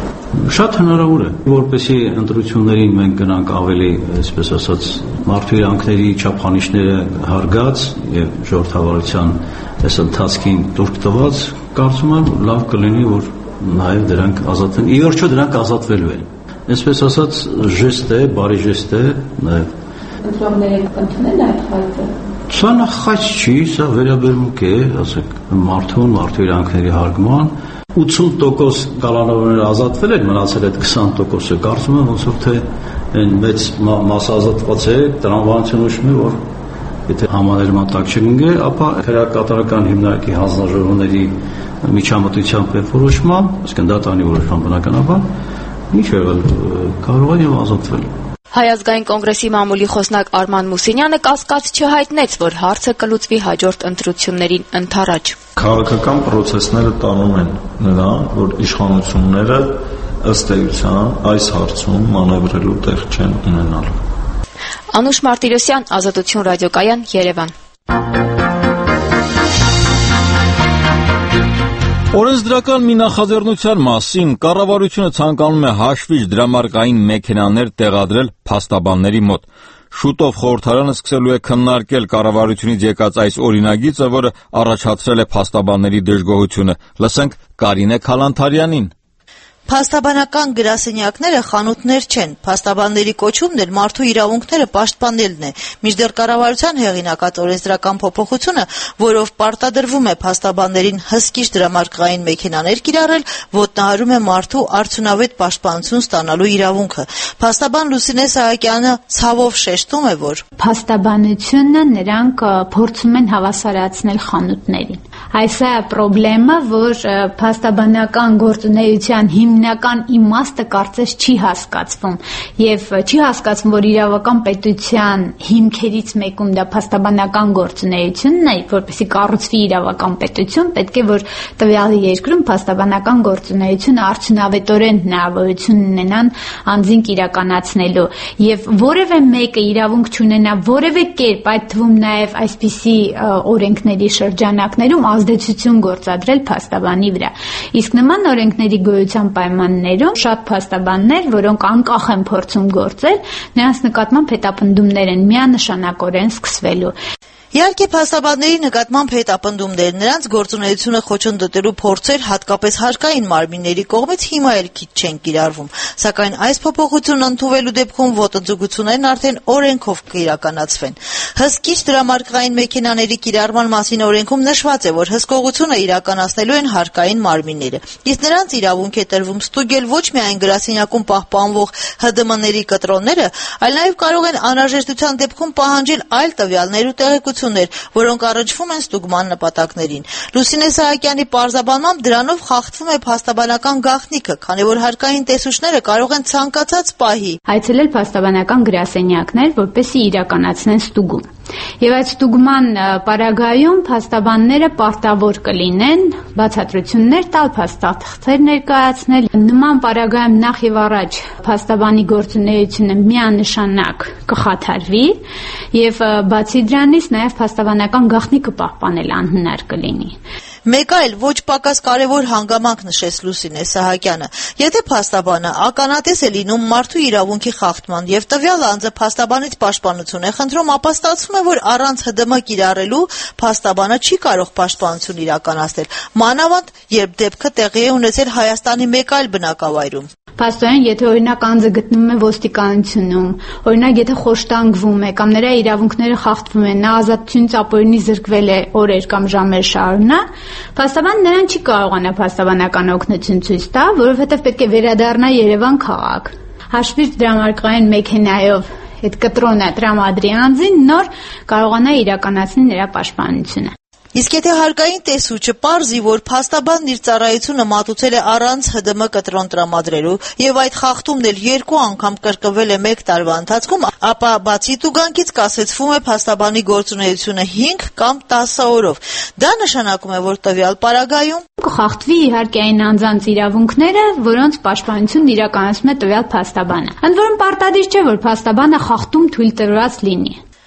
Շատ հնարավոր է, որպեսզի ընտրություններին մենք գնանք ավելի, այսպես ասած, մարդու իրանքների չափանիշները հարգած եւ ժողովրդավարության այս ընթացքին դուրս տված, կարծում եմ լավ կլինի, որ նաեւ դրանք ազատվեն։ Ի վերջո դրանք ազատվելու են։ Այսպես ասած, ժեստ է, բարի ժեստ է, նաեւ ընտրողները կընդունեն այդ խայծը։ Սա նախ չի, սա վերաբերմունք է, ասեք, մարդուն, մարդու իրանքների հարգման, ութսուն տոկոս կալանավորները ազատվել են, մնացել այդ քսան տոկոսը, կարծում եմ ոնց որ թե այն մեծ մասը ազատված է, տրամաբանությունը ուշում է, որ եթե համաներման տակ չընկնի, ապա քրեակատարական հիմնարկի հանձնաժողովների միջամտությամբ է որոշման, այսինքն դա տանի որոշման բնականաբար, ինչ եղել կարող են եւ ազատվել։ Հայ ազգային կոնգրեսի մամուլի խոսնակ Արման Մուսինյանը կասկած չհայտնեց, որ հարցը կլուծվի հաջորդ ընտրություններին ընդառաջ։ Քաղաքական պրոցեսները տանում են նրան, որ իշխանությունները ըստ էության այս հարցում մանևրելու տեղ չեն ունենալու։ Անուշ Մարտիրոսյան, Ազատություն ռադիոկայան, Երևան։ Օրենսդրական մի նախաձեռնության մասին կառավարությունը ցանկանում է հաշվիչ դրամարկային մեքենաներ տեղադրել փաստաբանների մոտ։ Շուտով խորհրդարանը սկսելու է քննարկել կառավարությունից եկած այս օրինագիծը, որը առաջացրել է փաստաբանների դժգոհությունը։ Լսենք Կարինե Քալանթարյանին։ Փաստաբանական գրասենյակները խանութներ չեն, փաստաբանների կոչումն էլ մարդու իրավունքները պաշտպանելն է, մինչդեռ կառավարության հեղինակած օրենսդրական փոփոխությունը, որով պարտադրվում է փաստաբաններին հսկիչ դրամարկղային մեքենաներ կիրառել, ոտնահարում է մարդու արդյունավետ պաշտպանություն ստանալու իրավունքը։ Փաստաբան Լուսինե Սահակյանը ցավով շեշտում է, որ փաստաբանությունը նրանք փորձում են հավասարացնել խանութներին։ Այս է խնդրեմը, որ փաստաբանական գործունեության հիմնական իմաստը կարծես չի հասկացվում եւ չի հասկացվում, որ իրավական պետության հիմքերից մեկում դա փաստաբանական գործունեությունն է, որպեսզի կառուցվի իրավական պետություն, պետք է որ տվյալ երկրում փաստաբանական գործունեությունը արդյունավետորեն հնարավորություն ունենան անձինք իրականացնելու եւ որևէ մեկը իրավունք չունենա որևէ կերպ, այդ թվում նաեւ այսպիսի օրենքների շրջանակներում ազդեցություն գործադրել փաստաբանի վրա։ Իսկ նման օրենքների գոյության պայմաններում շատ փաստաբաններ, որոնք անկախ են փորձում գործել, նրանց նկատմամբ հետապնդումներ են միանշանակորեն սկսվելու։ Իհարկե փաստաբանների նկատմամբ հետապնդումներ, նրանց գործունեությունը խոչընդոտելու փորձեր հատկապես հարկային մարմինների կողմից հիմա էլ քիչ չեն կիրառվում, սակայն այս փոփոխությունն ընդունվելու դեպքում ոտնձգություններն արդեն օրենքով կիրականացվեն։ Հսկիչ դրամարկղային մեքենաների կիրառման մասին օրենքում նշված է, որ հսկողությունը իրականացնելու են հարկային մարմինները, իսկ նրանց իրավունք է տրվում ստուգել ոչ միայն գրասենյակում պահպանվող Հ D M-ների կտրոնները, այլ նաև կարող են անհրաժեշտության դեպքում պահանջել այլ տվյալներ ու տեղեկություններ, որոնք առնչվում են ստուգման նպատակներին։ Լուսինե Սահակյանի պարզաբանմամբ դրանով խախտվում է փաստաբանական գաղտնիքը, քանի որ հարկային տեսուչները կարող են ցանկացած պահի այցելել փաստաբանական գրասենյակներ, որպեսզի իրականացնեն ստուգում։ Եվ այդ ստուգման պարագայում փաստաբանները պարտավոր կլինեն բացատրություններ տալ, փաստաթղթեր ներկայացնել։ Նման պարագայում նախ եւ առաջ փաստաբանի գործունեությունը միանշանակ կխաթարվի եւ բացի դրանից նաեւ փաստաբանական գաղտնիքը պահպանել անհնար կլինի։ Մեկ այլ ոչ պակաս կարևոր հանգամանք նշեց Լուսինե Սահակյանը։ Եթե փաստաբանը ականատես է լինում մարդու իրավունքի խախտման եւ տվյալ անձը փաստաբանից պաշտպանություն է խնդրում, ապա ստացվում է, որ առանց Հ D M կիրառելու փաստաբանը չի կարող պաշտպանություն իրականացնել, մանավանդ երբ դեպքը տեղի է ունեցել Հայաստանի մեկ այլ բնակավայրում։ Փաստորեն, եթե օրինակ անձը գտնվում է ոստիկանությունում, օրինակ եթե խոշտանգվում է կամ նրա իրավունքները խախտվում են, նա ազատությունից ապօրինի զրկվել է օրեր կամ ժամեր շարունակ, փաստաբանը նրան չի կարողանա փաստաբանական օգնություն ցույց տա, որովհետև պետք է վերադառնա Երևան քաղաք։ Հաշվիչ դրամարկղային մեքենայով այդ կտրոնը տրամադրի անձին նոր կարողանա իրականացնել նրա պաշտպանությունը։ Իսկ եթե հարկային տեսուչը պարզի, որ փաստաբանն իր ծառայությունը մատուցել է առանց Հ D M կտրոն տրամադրելու եւ այդ խախտումն էլ երկու անգամ կրկնվել է մեկ տարվա ընթացքում, ապա բացի տուգանքից կասեցվում է փաստաբանի գործունեությունը հինգ կամ տասը օրով։ Դա նշանակում է, որ տվյալ պարագայում կխախտվի իհարկե այն անձանց իրավունքները, որոնց պաշտպանությունն իրականացնում է տվյալ փաստաբանը։ Ընդ որում պարտադիր չէ, որ փաստաբանը խախտում թույլ տրված լինի։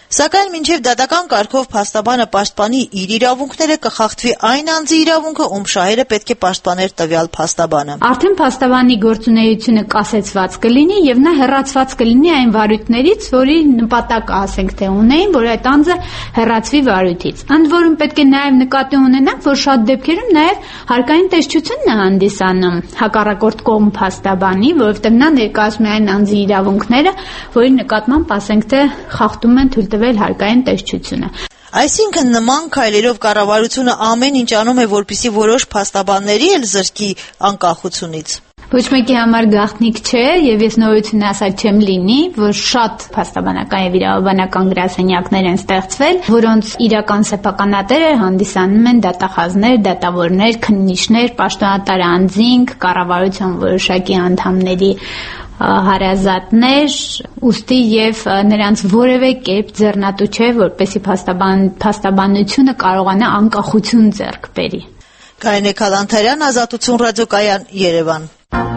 Սակայն մինչև դատական կարգով փաստաբանը պաշտպանի իր իրավունքները, կխախտվի այն անձի իրավունքը, ում շահերը պետք է պաշտպաներ տվյալ փաստաբանը։ Արդեն փաստաբանի գործունեությունը կասեցված կլինի եւ նա հեռացված կլինի այն վարույթներից, որի նպատակը ասենք թե ունեին, որ այդ անձը հեռացվի վարույթից։ Ընդ որում պետք է նաեւ նկատի ունենանք, որ շատ դեպքերում նաեւ հարկային տեսչությունն է հանդիսանում հակառակորդ կողմ փաստաբանի, որովհետեւ նա ներկայացնում է այն անձի իրավունքները, որի նկատմամբ ասենք թե խախտում են թույլ հարկային տեսչությունը։ Այսինքն նման քայլերով կառավարությունը ամեն ինչ անում է, որպեսզի որոշ փաստաբանների էլ զրկի անկախությունից։ Ոչ մեկի համար գաղտնիք չէ, եւ ես նորություն ասած չեմ լինի, որ շատ փաստաբանական եւ իրավաբանական գրասենյակներ են ստեղծվել, որոնց իրական սեփականատերը հանդիսանում են դատախազներ, դատավորներ, քննիչներ, պաշտոնատար անձինք, կառավարության որոշակի անդամների հարազատներ, ուստի եւ նրանց որևէ կերպ ձեռնատու չէ, որպեսզի փաստաբան փաստաբանությունը կարողանա անկախություն ձեռք բերի։ Կարինե Քալանթարյան, Ազատություն ռադիոկայան, Երևան։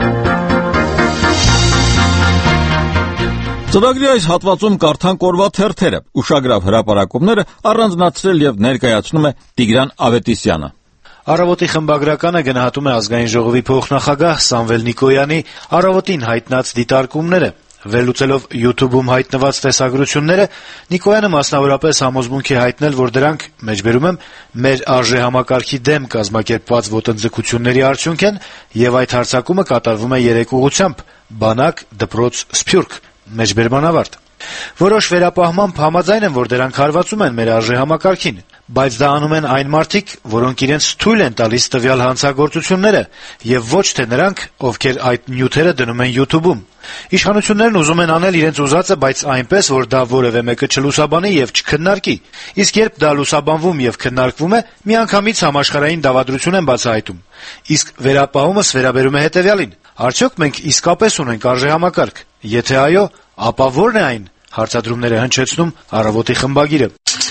Ծրագրի այս հատվածում կարդան կորված թերթերը, ուշագրավ հրապարակումները առանձնացրել եւ ներկայացնում է Տիգրան Ավետիսյանը։ Առավոտի խմբագրականը գնահատում է ազգային ժողովի փոխնախագահ Սամվել Նիկոյանի առավոտին հայտնած դիտարկումները։ Վերլուծելով YouTube-ում հայտնված տեսագրությունները, Նիկոյանը մասնավորապես համոզմունք է հայտնել, որ դրանք, մեջբերում եմ, մեր արժեհամակարգի դեմ կազմակերպված ոտնձգությունների արդյունք են, եւ այդ հարձակումը կատարվում է երեք ուղղությամբ՝ բանակ, դպրոց, սփյուռք, մեջբերման ավարտ։ Որոշ վերապահմամբ համաձայն են, որ դրանք հարվածում են մեր արժեհամակարգին, բայց դա անում են այն մարդիկ, որոնք իրենց թույլ են տալիս տվյալ հանցագործությունները, եւ ոչ թե նրանք, ովքեր այդ նյութերը դնում են YouTube-ում։ Իշխանություններն ուզում են անել իրենց ուզածը, բայց այնպես, որ դա որևէ մեկը չլուսաբանի եւ չքննարկի։ Իսկ երբ դա լուսաբանվում եւ քննարկվում է, միանգամից համաշխարհային դավադրություն են բացահայտում։ Իսկ վերապահումս վերաբերում է հետեւյալին. արդյոք մենք իսկապես ունենք արժեհամակարգ։ Եթե այո, ապա ո՞րն է այն, հարցադրումներ է հնչեցնում Առավոտի խմբագիրը։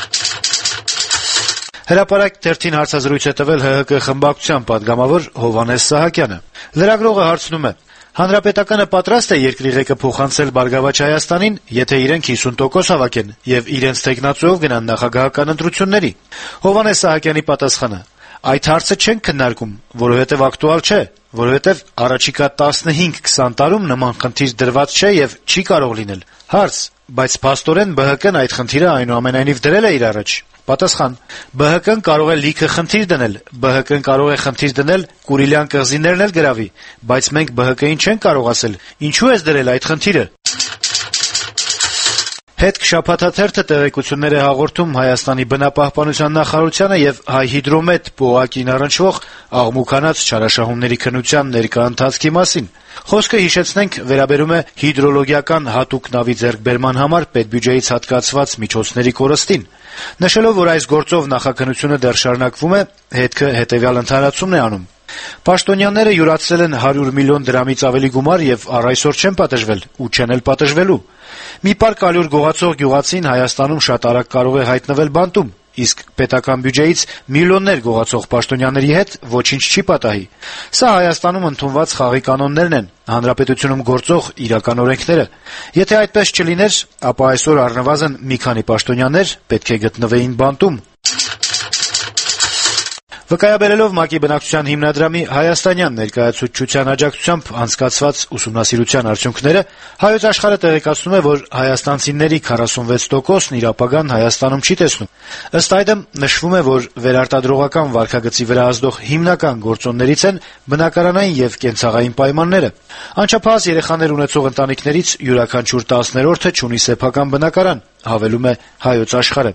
Հրապարակ թերթին հարցազրույց է տվել ՀՀԿ խմբակցության պատգամավոր Հովհաննես Սահակյանը։ Լրագրողը հարցնում է. Հանրապետականը պատրաստ է երկրի ղեկը փոխանցել Բարգավաճ Հայաստանին, եթե իրենք հիսուն տոկոս հավաքեն եւ իրենց թեկնածուով գնան նախագահական ընտրությունների։ Հովհաննես Սահակյանի պատասխանը. Այդ հարցը չենք քննարկում, որովհետեւ ակտուալ չէ, որովհետեւ առաջիկա տասնհինգ քսան տարում նման խնդիր դրված չէ եւ չի կարող լինել։ Հարց. բայց փաստորեն ԲՀԿ-ն այդ խնդիրը այնուամենայնիվ դրել է իր առաջ։ Պատասխան. ԲՀԿ-ն կարող է լիքը խնդիր դնել, ԲՀԿ-ն կարող է խնդիր դնել Կուրիլյան կղզիներն էլ գրավի, բայց մենք ԲՀԿ-ին չենք կարող ասել, ինչու ես դրել այդ խնդիրը։ Հետք շաբաթաթերթը տեղեկություններ է հաղորդում Հայաստանի բնապահպանության նախարարությանը եւ Հայհիդրոմետ ՊՕԱԿ-ին առնչվող աղմուկանաց չարաշահումների քննության ներկա ընթացքի մասին։ Խոսքը, հիշեցնենք, վերաբերում է հիդրոլոգիական հատուկ նավի ձեռքբերման համար պետբյուջեից հատկացված միջոցների կորստին։ Նշելով, որ այս գործով նախաքննությունը դեռ շարունակվում է, հետքը հետեւյալ ընդհանրացումն է անում. Պաշտոնյաները յուրացրել են հարյուր միլիոն դրամից ավելի գումար եւ առ այսօր չեն պատժվել ու չեն էլ պատժվելու։ Մի պարկ ալյուր գողացող գյուղացին Հայաստանում շատ արագ կարող է հայտնվել բանտում, իսկ պետական բյուջեից միլիոններ գողացող պաշտոնյաների հետ ոչինչ չի պատահի։ Սա Հայաստանում ընդունված խաղի կանոններն են, հանրապետությունում գործող իրական օրենքները։ Եթե այդպես չլիներ, ապա այսօր առնվազն մի քանի պաշտոնյաներ պետք է գտնվեին բանտում։ Վկայաբերելով ՄԱԿ-ի բնակչության հիմնադրամի հայաստանյան ներկայացուցչության աջակցությամբ անցկացված ուսումնասիրության արդյունքները, Հայոց Աշխարհը տեղեկացնում է, որ հայաստանցիների քառասունվեց տոկոսն իր ապագան Հայաստանում չի տեսնում։ Ըստ այդմ, նշվում է, որ վերարտադրողական վարքագծի վրա ազդող հիմնական գործոններից են բնակարանային եւ կենցաղային պայմանները։ Անչափահաս երեխաներ ունեցող ընտանիքներից յուրաքանչյուր տասներորդը չունի սեփական բնակարան, հավելում է Հայոց Աշխարհը։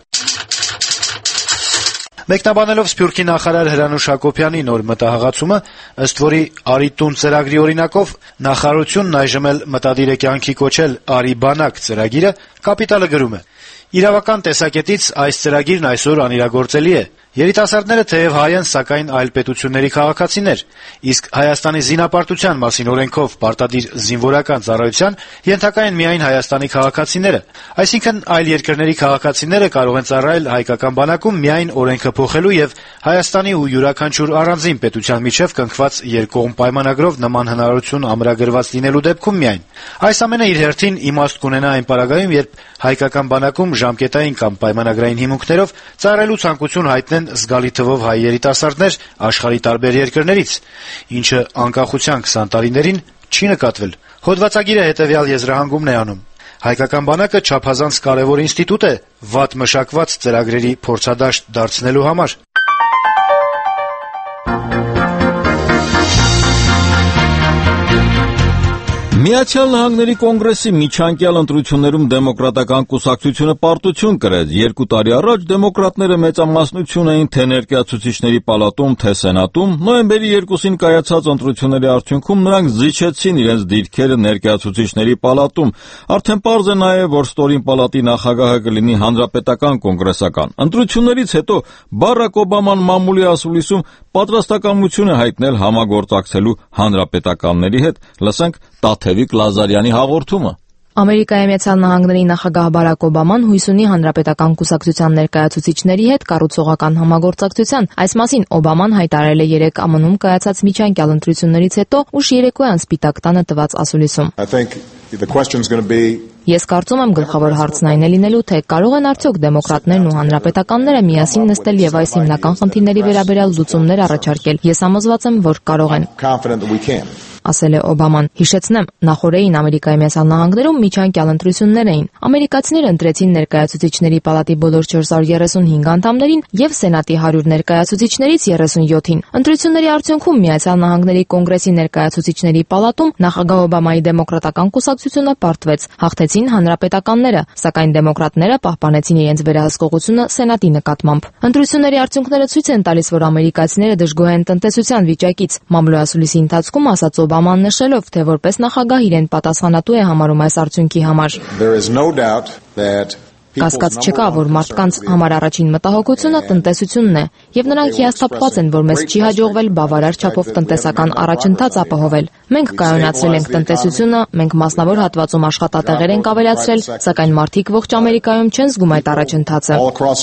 Մեկնաբանելով Սփյուռքի նախարար Հրանուշ Հակոբյանի նոր մտահղացումը, ըստ որի «Արի տուն» ծրագրի օրինակով նախարարությունն այժմ էլ մտադիր է կյանքի կոչել «Արի բանակ» ծրագիրը, Կապիտալը գրում է. Իրավական տեսակետից այս ծրագիրն այսօր անիրագործելի է։ Երիտասարդները թեև հայ են, սակայն այլ պետությունների քաղաքացիներ, իսկ Հայաստանի զինապարտության մասին օրենքով պարտադիր զինվորական ծառայության ենթակա են միայն Հայաստանի քաղաքացիները, այսինքն այլ երկրների քաղաքացիները կարող են ծառայել հայկական բանակում միայն օրենքը փոխելու եւ Հայաստանի ու յուրաքանչյուր առանձին պետության միջև կնքված երկկողմ պայմանագրով նման հնարավորություն ամրագրված լինելու դեպքում միայն։ Այս ամենը իր հերթին իմաստ կունենա այն պարագայում, երբ հայկական բանակում ժամկետային կամ պայմանագրային հիմունքներով ծառայելու ցանկություն հայտնեն զգալի թվով հայ երիտասարդներ աշխարհի տարբեր երկրներից, ինչը անկախության քսան տարիներին չի նկատվել։ Հոդվածագիրը հետեւյալ եզրահանգումն է անում. հայկական բանակը չափազանց կարևոր ինստիտուտ է վատ մշակված ծրագրերի փորձադաշտ դարձնելու համար։ Միացյալ Նահանգների կոնգրեսի միջանկյալ ընտրություններում դեմոկրատական կուսակցությունը պարտություն կրեց։ Երկու տարի առաջ դեմոկրատները մեծամասնություն էին թե ներկայացուցիչների պալատում, թե սենատում։ Նոյեմբերի երկուսին կայացած ընտրությունների արդյունքում նրանք զիջեցին իրենց դիրքերը ներկայացուցիչների պալատում։ Արդեն պարզ է նաև, որ ստորին պալատի նախագահը կլինի հանրապետական կոնգրեսական։ Ընտրություններից հետո Բարակ Օբաման մամուլի ասուլիսում պատրաստակամություն է հայտնել համագործակցելու հանրապետականների հետ։ Լսենք Տաթևիկ Լազարյանի հաղորդումը։ Ամերիկայի Միացյալ Նահանգների նախագահ Բարակ Օբաման հույս ունի հանրապետական կուսակցության ներկայացուցիչների հետ կառուցողական համագործակցության։ Այս մասին Օբաման հայտարարել է երեկ Ամն Ում կայացած միջանկյալ ընտրություններից հետո ուշ երեկոյան Սպիտակ տանը տված ասուլիսում։ Ես կարծում եմ գլխավոր հարցն այն է լինելու, թե կարող են արդյոք դեմոկրատներն ու հանրապետականները միասին նստել եւ այս հիմնական խնդիրների վերաբերյալ լուծումներ առաջարկել։ Ես համոզված եմ, որ կարող են, ասել է Օբաման։ Հիշեցնեմ, նախորդին Ամերիկայի Միացյալ Նահանգներում միջանկյալ ընտրություններ էին։ Ամերիկացիները ընտրեցին ներկայացուցիչների պալատի բոլոր չորս հարյուր երեսունհինգ անդամներին եւ Սենատի հարյուր ներկայացուցիչներից երեսունյոթին։ Ընտրությունների արդյունքում Միացյալ Նահանգների կոնգրեսի ներկայացուցիչների պալատում նախագահ Օբամայի դեմոկրատական կուսակցությունը պարտվեց։ Հաղթեցին հանրապետականները, սակայն դեմոկրատները պահպանեցին իրենց վերահսկողությունը Սենատի նկատմամբ։ Ընտրությունների արդյունքները ցույց են տալիս, որ ամերիկացիները դժգոհ են տնտեսության վիճակից։ Մամուլի ասուլիսի ընթացքում ասաց Օբաման նշելով, թե որպես նախագահ իրեն պատասխանատու է համարում այս արդյունքի համար։ Կասկած չկա, որ մարդկանց համար առաջին մտահոգությունը տնտեսությունն է, եւ նրանք հիասթափված են, որ մեզ չի հաջողվել բավարար չափով տնտեսական առաջընթաց ապահովել։ Մենք կայունացրել ենք տնտեսությունը, մենք մասնավոր հատվածում աշխատատեղեր ենք ավելացրել, սակայն մարդիկ ողջ Ամերիկայում չեն զգում այդ առաջընթացը։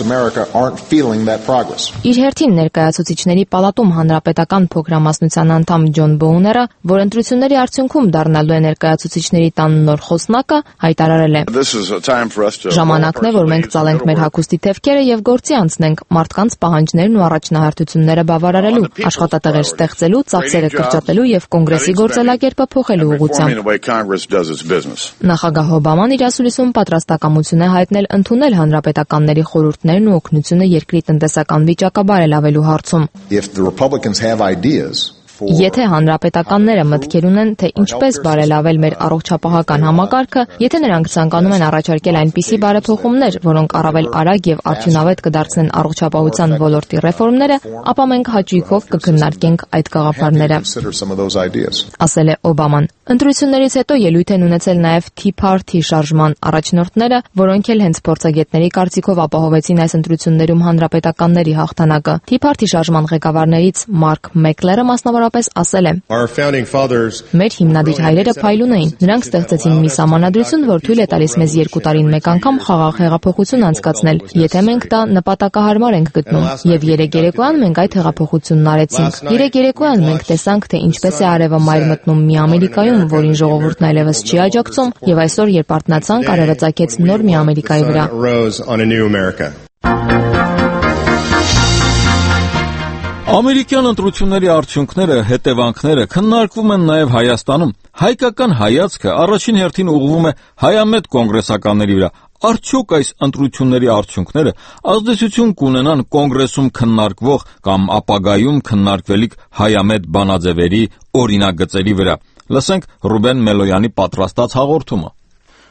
Իր հերթին ներկայացուցիչների պալատում հանրապետական փոքրամասնության անդամ Ջոն Բոուները, որ ընտրությունների արդյունքում դառնալու է ներկայացուցիչների տան նոր խոսնակը, հայտարարել է. Ժամանակ որ մենք ծալենք մեր հագուստի թևքերը եւ գործի անցնենք մարդկանց պահանջներն ու առաջնահերթությունները բավարարելու, աշխատատեղեր ստեղծելու, ծախսերը կրճատելու եւ կոնգրեսի գործելակերպը փոխելու ուղղությամբ։ Նախագահ Օբաման իր ասուլիսում պատրաստակամություն է հայտնել ընդունել հանրապետականների խորհուրդներն ու օգնությունը երկրի տնտեսական վիճակը բարելավելու հարցում։ Եթե հանրապետականները մտքեր ունեն, թե ինչպես բարելավել մեր առողջապահական համակարգը, եթե նրանք ցանկանում են առաջարկել այնպիսի բարեփոխումներ, որոնք առավել արագ եւ արդյունավետ կդարձնեն առողջապահության ոլորտի ռեֆորմները, ապա մենք հաճույքով կքննարկենք այդ գաղափարները, ասել է Օբաման։ Ընտրություններից հետո ելույթ են ունեցել նաև Tea Party շարժման առաջնորդները, որոնք էլ հենց փորձագետների կարծիքով ապահովեցին այս ընտրություններում հանրապետականների հաղթանակը։ Tea Party շարժման ղեկավարներից Մարկ Մեկլերը մասնավորապես ասել է. Մեր հիմնադիր հայրերը փայլուն էին։ Նրանք ստեղծեցին մի սահմանադրություն, որ թույլ է տալիս մեզ երկու տարին մեկ անգամ խաղաղ հեղափոխություն անցկացնել, եթե մենք դա նպատակահարմար ենք գտնում։ Եվ երեք երեկոյան մենք այդ հեղափոխությունն արեցինք։ Երեք երեկոյան մենք տեսանք, թե ինչպես է արևը մայր մտնում մի Ամերիկայում, որին ժողովուրդն այլևս չի աջակցում, եւ այսօր, երբ արթնացանք, արևը ծագեց նոր մի Ամերիկայի վրա։ Ամերիկյան ընտրությունների արդյունքները, հետևանքները քննարկվում են նաև Հայաստանում։ Հայկական հայացքը առաջին հերթին ուղղվում է հայամետ կոնգրեսականների վրա։ Արդյոք այս ընտրությունների արդյունքները ազդեցություն կունենան կոնգրեսում քննարկվող կամ ապագայում քննարկվելիք հայամետ բանաձևերի օրինագծերի վրա։ Լսենք Ռուբեն Մելոյանի պատրաստած հաղորդումը։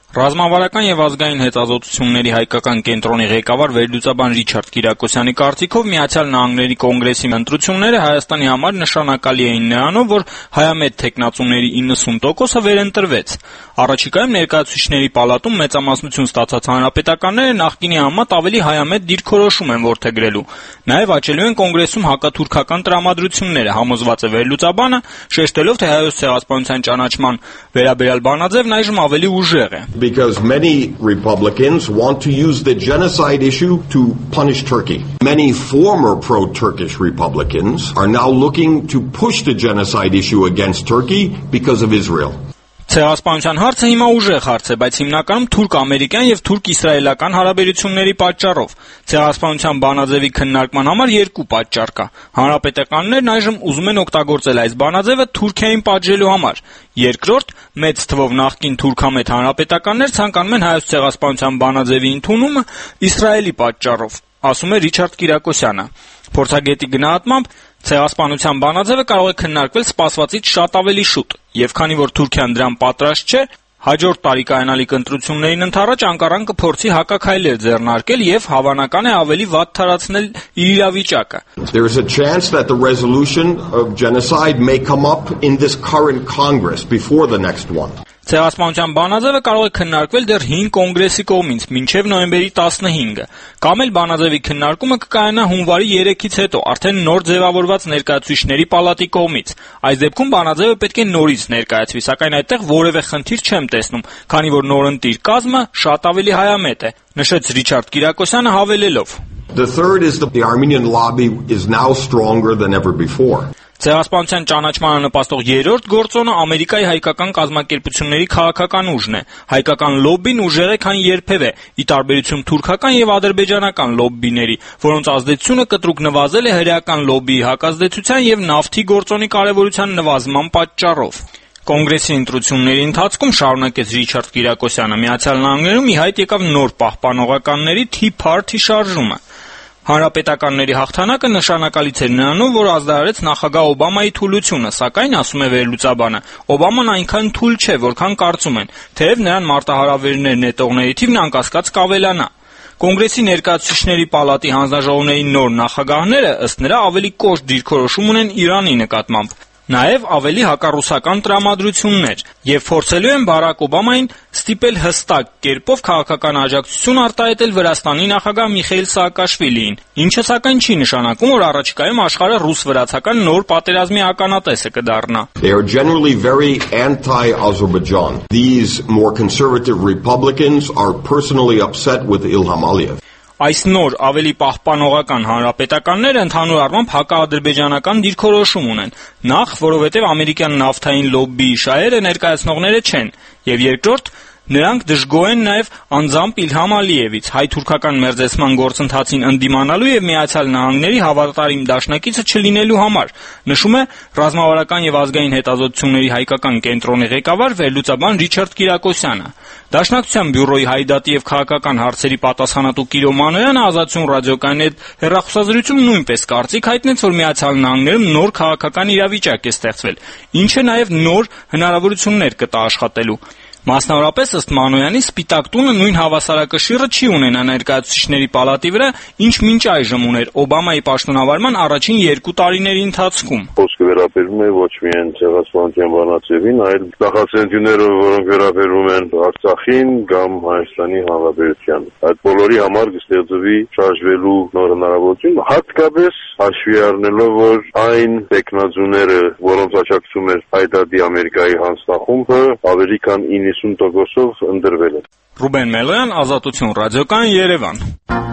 Ռազմավարական եւ ազգային հետազոտությունների հայկական կենտրոնի ղեկավար վերլուծաբան Ռիչարդ Կիրակոսյանի կարծիքով Միացյալ Նահանգների կոնգրեսի ընտրությունները Հայաստանի համար նշանակալի էին նրանով, որ հայամետ թեկնածուների իննսուն տոկոսը վերընտրվեց։ Առաջիկայում ներկայացուցիչների պալատում մեծամասնություն ստացած հանրապետականները նախկինի համեմատ ավելի հայամետ դիրքորոշում են որդեգրելու։ Նաեւ աճելու են կոնգրեսում հակաթուրքական տրամադրությունները, համոզված է վերլուծաբանը, շեշտելով, թե հայոց ցեղասպանության ճանաչման վերաբերյալ բանաձևն այժմ ավելի ուժեղ է։ Because many Republicans want to use the genocide issue to punish Turkey. Many former pro-Turkish Republicans are now looking to push the genocide issue against Turkey because of Israel. Ցեղասպանության հարցը հիմա ուժեղ հարց է, բայց հիմնականում թուրք-ամերիկյան եւ թուրք-իսրայելական հարաբերությունների պատճառով։ Ցեղասպանության բանաձևի քննարկման համար երկու պատճառ կա։ Հանրապետականներն այժմ ուզում են օգտագործել այս բանաձևը Թուրքիային պատժելու համար։ Երկրորդ, մեծ թվով նախկին թուրքամետ հանրապետականներ ցանկանում են հայոց ցեղասպանության բանաձևի ընդունումը Իսրայելի պատճառով, ասում է Ռիչարդ Կիրակոսյանը։ Փորձագետի գնահատմամբ ցեղասպանության բանաձևը կարող է քննարկվել սպասվածից շատ ավելի շուտ, եւ քանի որ Թուրքիան դրան պատրաստ չէ, հաջորդ տարի կայանալիք ընտրություններին ընդառաջ Անկարան կփորձի հակաքայլեր ձեռնարկել եւ հավանական է ավելի վատ թարացնել իր իրավիճակը։ There is a chance that the resolution of genocide may come up in this current Congress before the next one. Ցեղասպանության բանաձևը կարող է քննարկվել դեռ հին կոնգրեսի կողմից մինչև նոյեմբերի տասնհինգը, կամ էլ բանաձևի քննարկումը կկայանա հունվարի երեքից հետո, արդեն նոր ձևավորված ներկայացուցիչների պալատի կողմից։ Այս դեպքում բանաձևը պետք է նորից ներկայացվի, սակայն այդտեղ որևէ խնդիր չեմ տեսնում, քանի որ նորընտիր կազմը շատ ավելի հայամետ է, նշեց Ռիչարդ Կիրակոսյանը հավելելով. The third is that the Armenian lobby is now stronger than ever before. Ցեղասպանության ճանաչմանը նպաստող երրորդ գործոնը Ամերիկայի հայկական կազմակերպությունների քաղաքական ուժն է։ Հայկական լոբբին ուժեղ է, քան երբևէ, ի տարբերություն թուրքական եւ ադրբեջանական լոբբիների, որոնց ազդեցությունը կտրուկ նվազել է հրեական լոբբիի հակազդեցության եւ նավթի գործոնի կարեւորության նվազման պատճառով։ Կոնգրեսի ընտրությունների ընթացքում, շարունակեց Ռիչարդ Կիրակոսյանը, Միացյալ Նահանգներում ի հայտ եկավ նոր պահպանողականների Tea Party շարժումը։ Հանրապետականների հաղթանակը նշանակալից էր նրանով, որ ազդարարեց նախագահ Օբամայի թուլությունը, սակայն, ասում է վերլուծաբանը, Օբաման այնքան թույլ չէ, որքան կարծում են, թեև նրան մարտահրավերներ նետողների թիվն անկասկած կավելանա։ Կոնգրեսի ներկայացուցիչների պալատի հանձնաժողովների նոր նախագահները ըստ նրա ավելի կոշտ դիրքորոշում ունեն Իրանի նկատմամբ, նաև ավելի հակառուսական տրամադրություններ եւ փորձելու են Բարակ Օբամային ստիպել հստակ կերպով քաղաքական աջակցություն արտահայտել Վրաստանի նախագահ Միխեիլ Սաակաշվիլիին, ինչը սակայն չի նշանակում, որ առաջիկայում աշխարհը ռուս-վրացական նոր պատերազմի ականատեսը կդառնա։ They are generally very anti-Azerbaijan. These more conservative Republicans are personally upset with Ilham Aliyev. Այս նոր ավելի պահպանողական հանրապետականները ընդհանուր առմամբ հակաադրբեջանական դիրքորոշում ունեն, նախ, որովհետև ամերիկյան նավթային լոբբիի շահերը ներկայացնողները չեն, եւ երկրորդ, նրանք դժգոհ են նաև անձամբ Իլհամ Ալիևից, հայ-թուրքական մերձեցման գործընթացին ընդդիմանալու եւ Միացյալ Նահանգների հավատարիմ դաշնակիցը չլինելու համար, նշում է ռազմավարական եւ ազգային հետազոտությունների հայկական կենտրոնի ղեկավար վերլուծաբան Ռիչարդ Կիրակոսյանը։ Դաշնակցության բյուրոյի հայդատի եւ քաղաքական հարցերի պատասխանատու Կիրո Մանոյանը Ազատություն ռադիոկայանի հետ հեռախոսազրույցում նույնպես կարծիք հայտնեց, որ Միացյալ Նահանգներում նոր քաղաքական իրավիճակ է ստեղծվել, ինչը նաեւ նոր հնարավորություններ կտա աշխատելու։ Մասնավորապես ըստ Մանոյանի Սպիտակ տունը նույն հավասարակշիռը չի ունենա ներկայացուցիչների պալատի վրա, ինչ մինչ այժմ ուներ Օբամայի պաշտոնավարման առաջին երկու տարիների ընթացքում։ Խոսքը վերաբերում է ոչ միայն ցեղասպանության բանաձևին, այլ նախաձեռնությունները, որոնք վերաբերում են Արցախին կամ Հայաստանի Հանրապետությանը։ Այդ բոլորի համար կստեղծվի շարժվելու նոր հնարավորություն, հատկապես հաշվի առնելով, որ այն տեխնազուները, որոնց աջակցում էր հայդատի Ամերիկայի հանձնախումբը, ավելի քան իննսուն տոկոսով ընդրվել է։ Ռուբեն Մելոյան, Ազատություն ռադիոկայան, Երևան։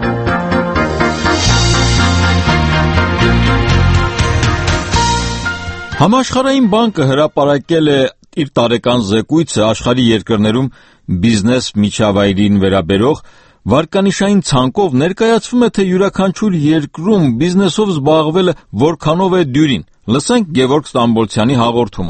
Համաշխարհային բանկը հրապարակել է իր տարեկան զեկույցը աշխարհի երկրներում բիզնես միջավայրին վերաբերող վարկանիշային ցանկով ներկայացվում է, թե յուրաքանչյուր երկրում բիզնեսով զբաղվելը որքանով է դյուրին։ Լսենք Գևորգ Ստամբոլցյանի հաղորդումը։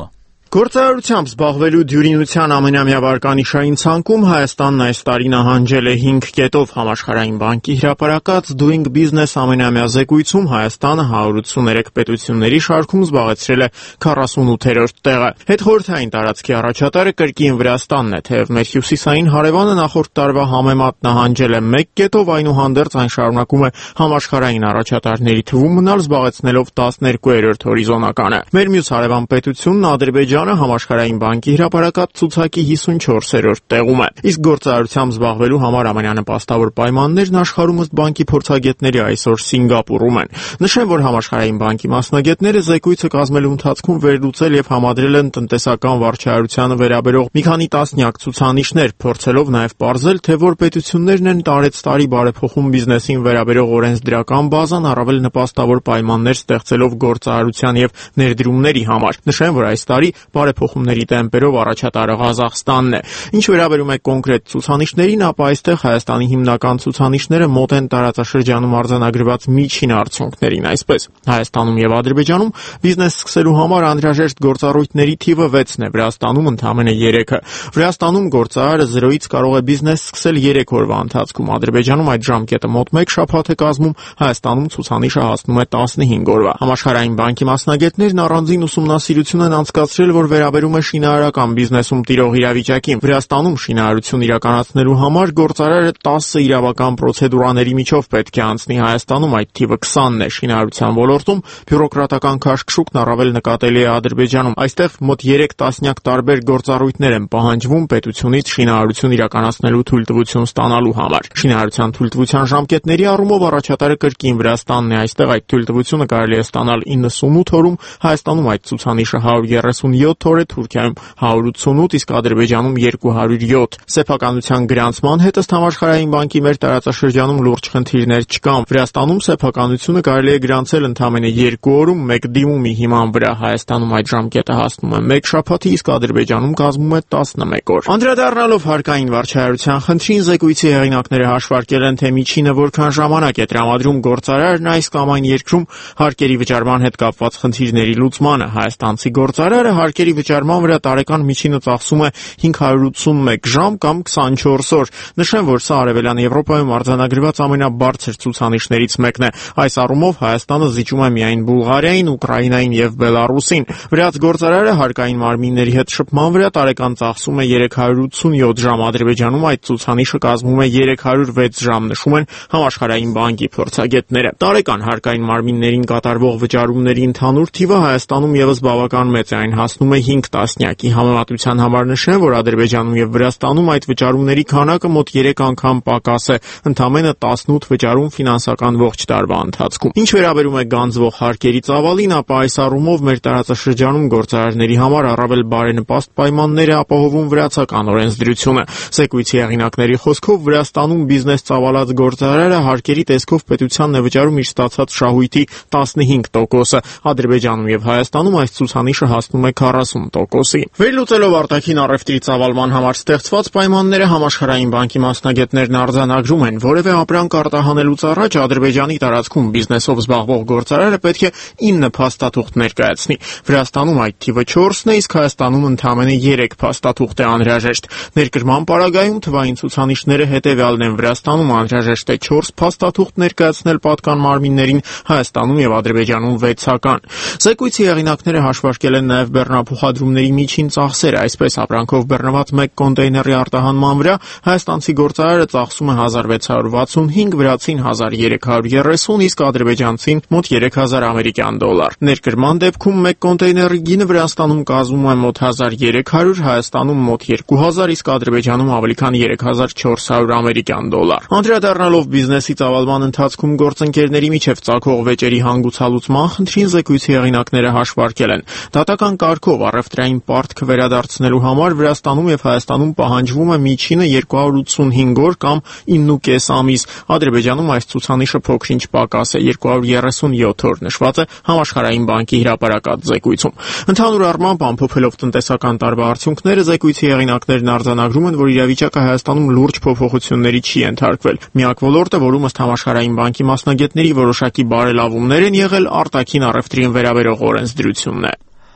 Գործարարությամբ զբաղվելու դյուրինության ամենամյա վարկանիշային ցանկում Հայաստանն այս տարի նահանջել է հինգ կետով։ Համաշխարհային բանկի հրապարակած Doing Business ամենամյա զեկույցում Հայաստանը հարյուր ութսուներեք պետությունների շարքում զբաղեցրել է քառասունութերորդ տեղը։ Հետխորհրդային տարածքի առաջատարը կրկին Վրաստանն է, թեև մեր հյուսիսային հարևանը նախորդ տարվա համեմատ նահանջել է մեկ կետով, այնուհանդերձ այն շարունակում է համաշխարհային առաջատարների թվում մնալ, զբաղեցնելով տասներկուերորդ հորիզոնականը։ Մեր մյուս հարևան պետությունն Ադրբեջանը համաշխարհային բանկի հրապարակած ցուցակի հիսունչորսերորդ տեղում է։ Իսկ գործարարությամբ զբաղվելու համար ամենանպաստավոր պայմաններն աշխարհում ըստ բանկի փորձագետների այսօր Սինգապուրում են։ Նշեմ, որ համաշխարհային բանկի մասնագետները զեկույցը կազմելու ընթացքում վերլուծել եւ համադրել են տնտեսական վարչահարությանը վերաբերող մի քանի տասնյակ ցուցանիշներ, փորձելով նաեւ պարզել, թե որ պետություններն են տարեց տարի բարեփոխում բիզնեսին վերաբերող օրենսդրական բազան, առավել նպաստավոր պայմաններ ստեղծելով գործարարության եւ ներդրումների համար։ Նշեմ, որ այս տարի բարեփոխումների տեմպերով առաջատարը Ղազախստանն է։ Ինչ վերաբերում է կոնկրետ ցուցանիշներին, ապա այստեղ Հայաստանի հիմնական ցուցանիշները մոտ են տարածաշրջանում արձանագրված միջին արդյունքներին, այսպես Հայաստանում եւ Ադրբեջանում բիզնես սկսելու համար անհրաժեշտ գործառույթների թիվը վեցն է, Վրաստանում ընդամենը երեքը։ Վրաստանում գործարարը զրոյից կարող է բիզնես սկսել երեք օրվա ընթացքում, Ադրբեջանում այդ ժամկետը մոտ մեկ շաբաթ է կազմում, Հայաստանում ցուցանիշը հասնում է տասնհինգ օրվա։ Համաշխարհային բանկի մասնագետներն առանձին ուսումնասիրություն են անցկացրել, որ վերաբերում է շինարարական բիզնեսում տիրող իրավիճակին։ Վրաստանում շինարարություն իրականացնելու համար գործարարը տասը իրավական պրոցեդուրաների միջով պետք է անցնի, Հայաստանում այդ թիվը քսանն է։ Շինարարության ոլորտում բյուրոկրատական քաշքշուկն առավել նկատելի է Ադրբեջանում։ Այստեղ մոտ երեք տասնյակ տարբեր գործառույթներ են պահանջվում պետությունից շինարարություն իրականացնելու թույլտվություն ստանալու համար։ Շինարարության թույլտվության ժամկետների առումով առաջատարը կրկին Վրաստանն է, այստեղ այդ թույլտվությունը կարելի է ստանալ իննսունութ օրում, Հայաստանում այդ ցուցանիշը հարյուր երեսունյոթ օր է, Թուրքիայում հարյուր ութսունութ, իսկ Ադրբեջանում երկու հարյուր յոթ։ Սեփականության գրանցման հետ ըստ համաշխարհային բանկի մեր տարածաշրջանում լուրջ խնդիրներ չկան։ Վրաստանում սեփականությունը կարելի է գրանցել ընդամենը երկու օրում մեկ դիմումի հիման վրա, Հայաստանում այդ ժամկետը հասնում է մեկ շաբաթի, իսկ Ադրբեջանում կազմում է տասնմեկ օր։ Անդրադառնալով հարկային վարչահարության խնդրին, զեկույցի հեղինակները հաշվարկել են, թե միջինը որքան ժամանակ է տրամադրում գործարարն այս կամ այն երկրում հարկերի վճարման հետ կապված խնդիրների լուծմանը։ Հայաստանցի գործարարը հարկերի վճարման վրա տարեկան միջինը ծախսում է հինգ հարյուր ութսունմեկ ժամ կամ քսանչորս օր։ Նշեմ, որ սա Արևելյան Եվրոպայում արձանագրված ամենաբարձր ցուցանիշներից մեկն է։ Այս առումով Հայաստանը զիջում է միայն Բուլղարիային, Ուկրաինային եւ Բելարուսին։ Վրաց գործարարը հարկային մարմինների հետ շփման վրա տարեկան ծախսում է երեք հարյուր ութսունյոթ ժամ, Ադրբեջանում այդ ցուցանիշը կազմում է երեք հարյուր վեց ժամ, նշում են համաշխարհային բանկի փորձագետները։ Տարեկան հարկային մարմիններին կատարվող վճարումների ընդհանուր թիվը Հայաստանում եւս բավական մեծ է, այն հասնում է հինգ տասնյակի։ Համեմատության համար նշեմ, որ Ադրբեջանում եւ Վրաստանում այդ վճարումների քանակը մոտ երեք անգամ պակաս է, ընդամենը տասնութ վճարում ֆինանսական ողջ տարվա ընթացքում։ Ինչ վերաբերում է գանձվող հարկերի ծավալին, ապա այս առումով մեր տարածաշրջանում գործարարների համար առավել բարենպաստ պայմաններ է ապահովում վրացական օրենսդրությունը։ Զեկույցի հեղինակների խոսքով Վրաստանում բիզնես ծավալած գործարարը հարկերի տեսքով պետությանն է վճարում իր ստացած շահույթի տասնհինգ տոկոսը, Ադրբեջանում եւ Հայաստանում այս ցուցանիշը հասնում է քառասուն տոկոսի։ Վերլուծելով արտաքին առևտրի ծավալման համար ստեղծված պայմանները, համաշխարհային բանկի մասնագետներն արձանագրում են, որևէ ապրանք արտահանելուց առաջ Ադրբեջանի տարածքում բիզնեսով զբաղվող գործարարը պետք է ինը փաստաթուղթ ներկայացնի։ Վրաստանում այդ թիվը չորսն է, իսկ Հայաստանում ընդամենը երեք փաստաթուղթ է անհրաժեշտ։ Ներկրման պարագայում թվային ցուցանիշները հետևյալն են. Վրաստանում անհրաժեշտ է չորս փաստաթուղթ ներկայացնել պատկան մարմիններին, Հայաստանում եւ Ադրբեջանում վեցական։ Զեկույցի հեղինակները հաշվարկել են նաև բեռնափոխադրումների միջին ծախսերը, այսպես ապրանքով բեռնված մեկ կոնտեյների արտահանման վրա հայաստանցի գործարարը ծախսում է հազար վեց հարյուր վաթսունհինգ, վրացին հազար երեք հարյուր երեսուն, իսկ ադրբեջանցին մոտ երեք հազար ամերիկյան դոլար։ Ներկրման դեպքում մեկ կոնտեյների գինը Վրաստանում կազմում է մոտ հազար երեք հարյուր, Հայաստանում մոտ երկու հազար, իսկ Ադրբեջանում ավելի քան երեք հազար չորս հարյուր ամերիկյան դոլար։ Անդրադառնալով բիզնեսի ծավալման ընթացքում գործընկերների միջև ծագող վեճերի հանգուցալուծման խնդրին, զեկույցի հեղինակները հաշվարկել են։ Դատական կարգով առևտրային պարտք վերադարձնելու համար Վրաստանում եւ Հայաստանում պահանջվում է միջինը երկու հարյուր ութսունհինգ օր կամ իննուկես ամիս։ Ադրբեջանում այս ցուցանիշը փոքրինչ պակաս է, երկու հարյուր երեսունյոթ օր, նշված է համաշխարհային բանկի հրապարակած զեկույցում։ Ընդհանուր առմամբ, ամփոփելով տնտեսական տարվա արդյունքները, զեկույցի հեղինակներն արձանագրում են, որ իրավիճակը Հայաստանում լուրջ փոփոխությունների չի ենթարկվել։ Միակ ոլորտը, որում ըստ համաշխարհային բանկի մասնագետների որոշակի բարելավումներ են եղել, արտաքին առևտրին վերաբերող օրենսդրությունն է։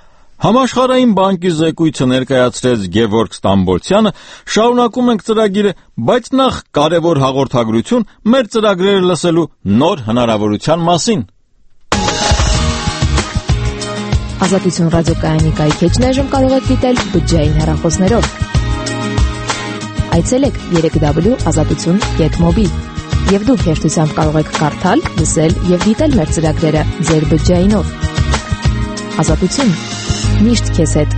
Համաշխարհային բանկի զեկույցը ներկայացրեց Գևորգ Ստամբոլցյանը, շարունակում ենք ծրագիրը, բայց նախ կարևոր հաղորդագրություն մեր ծրագրերը լսելու նոր հնարավորության մասին։ Ազատություն ռադիոկայանի կայքեջն այժմ կարող եք դիտել բջջային հեռախոսներով։ Այցելեք երեք w ազատություն կետ մոբի եւ դուք հեշտությամբ կարող եք կարդալ, լսել եւ դիտել մեր ծրագրերը ձեր բջջայինով։ Ազատություն միշտ քեզ հետ։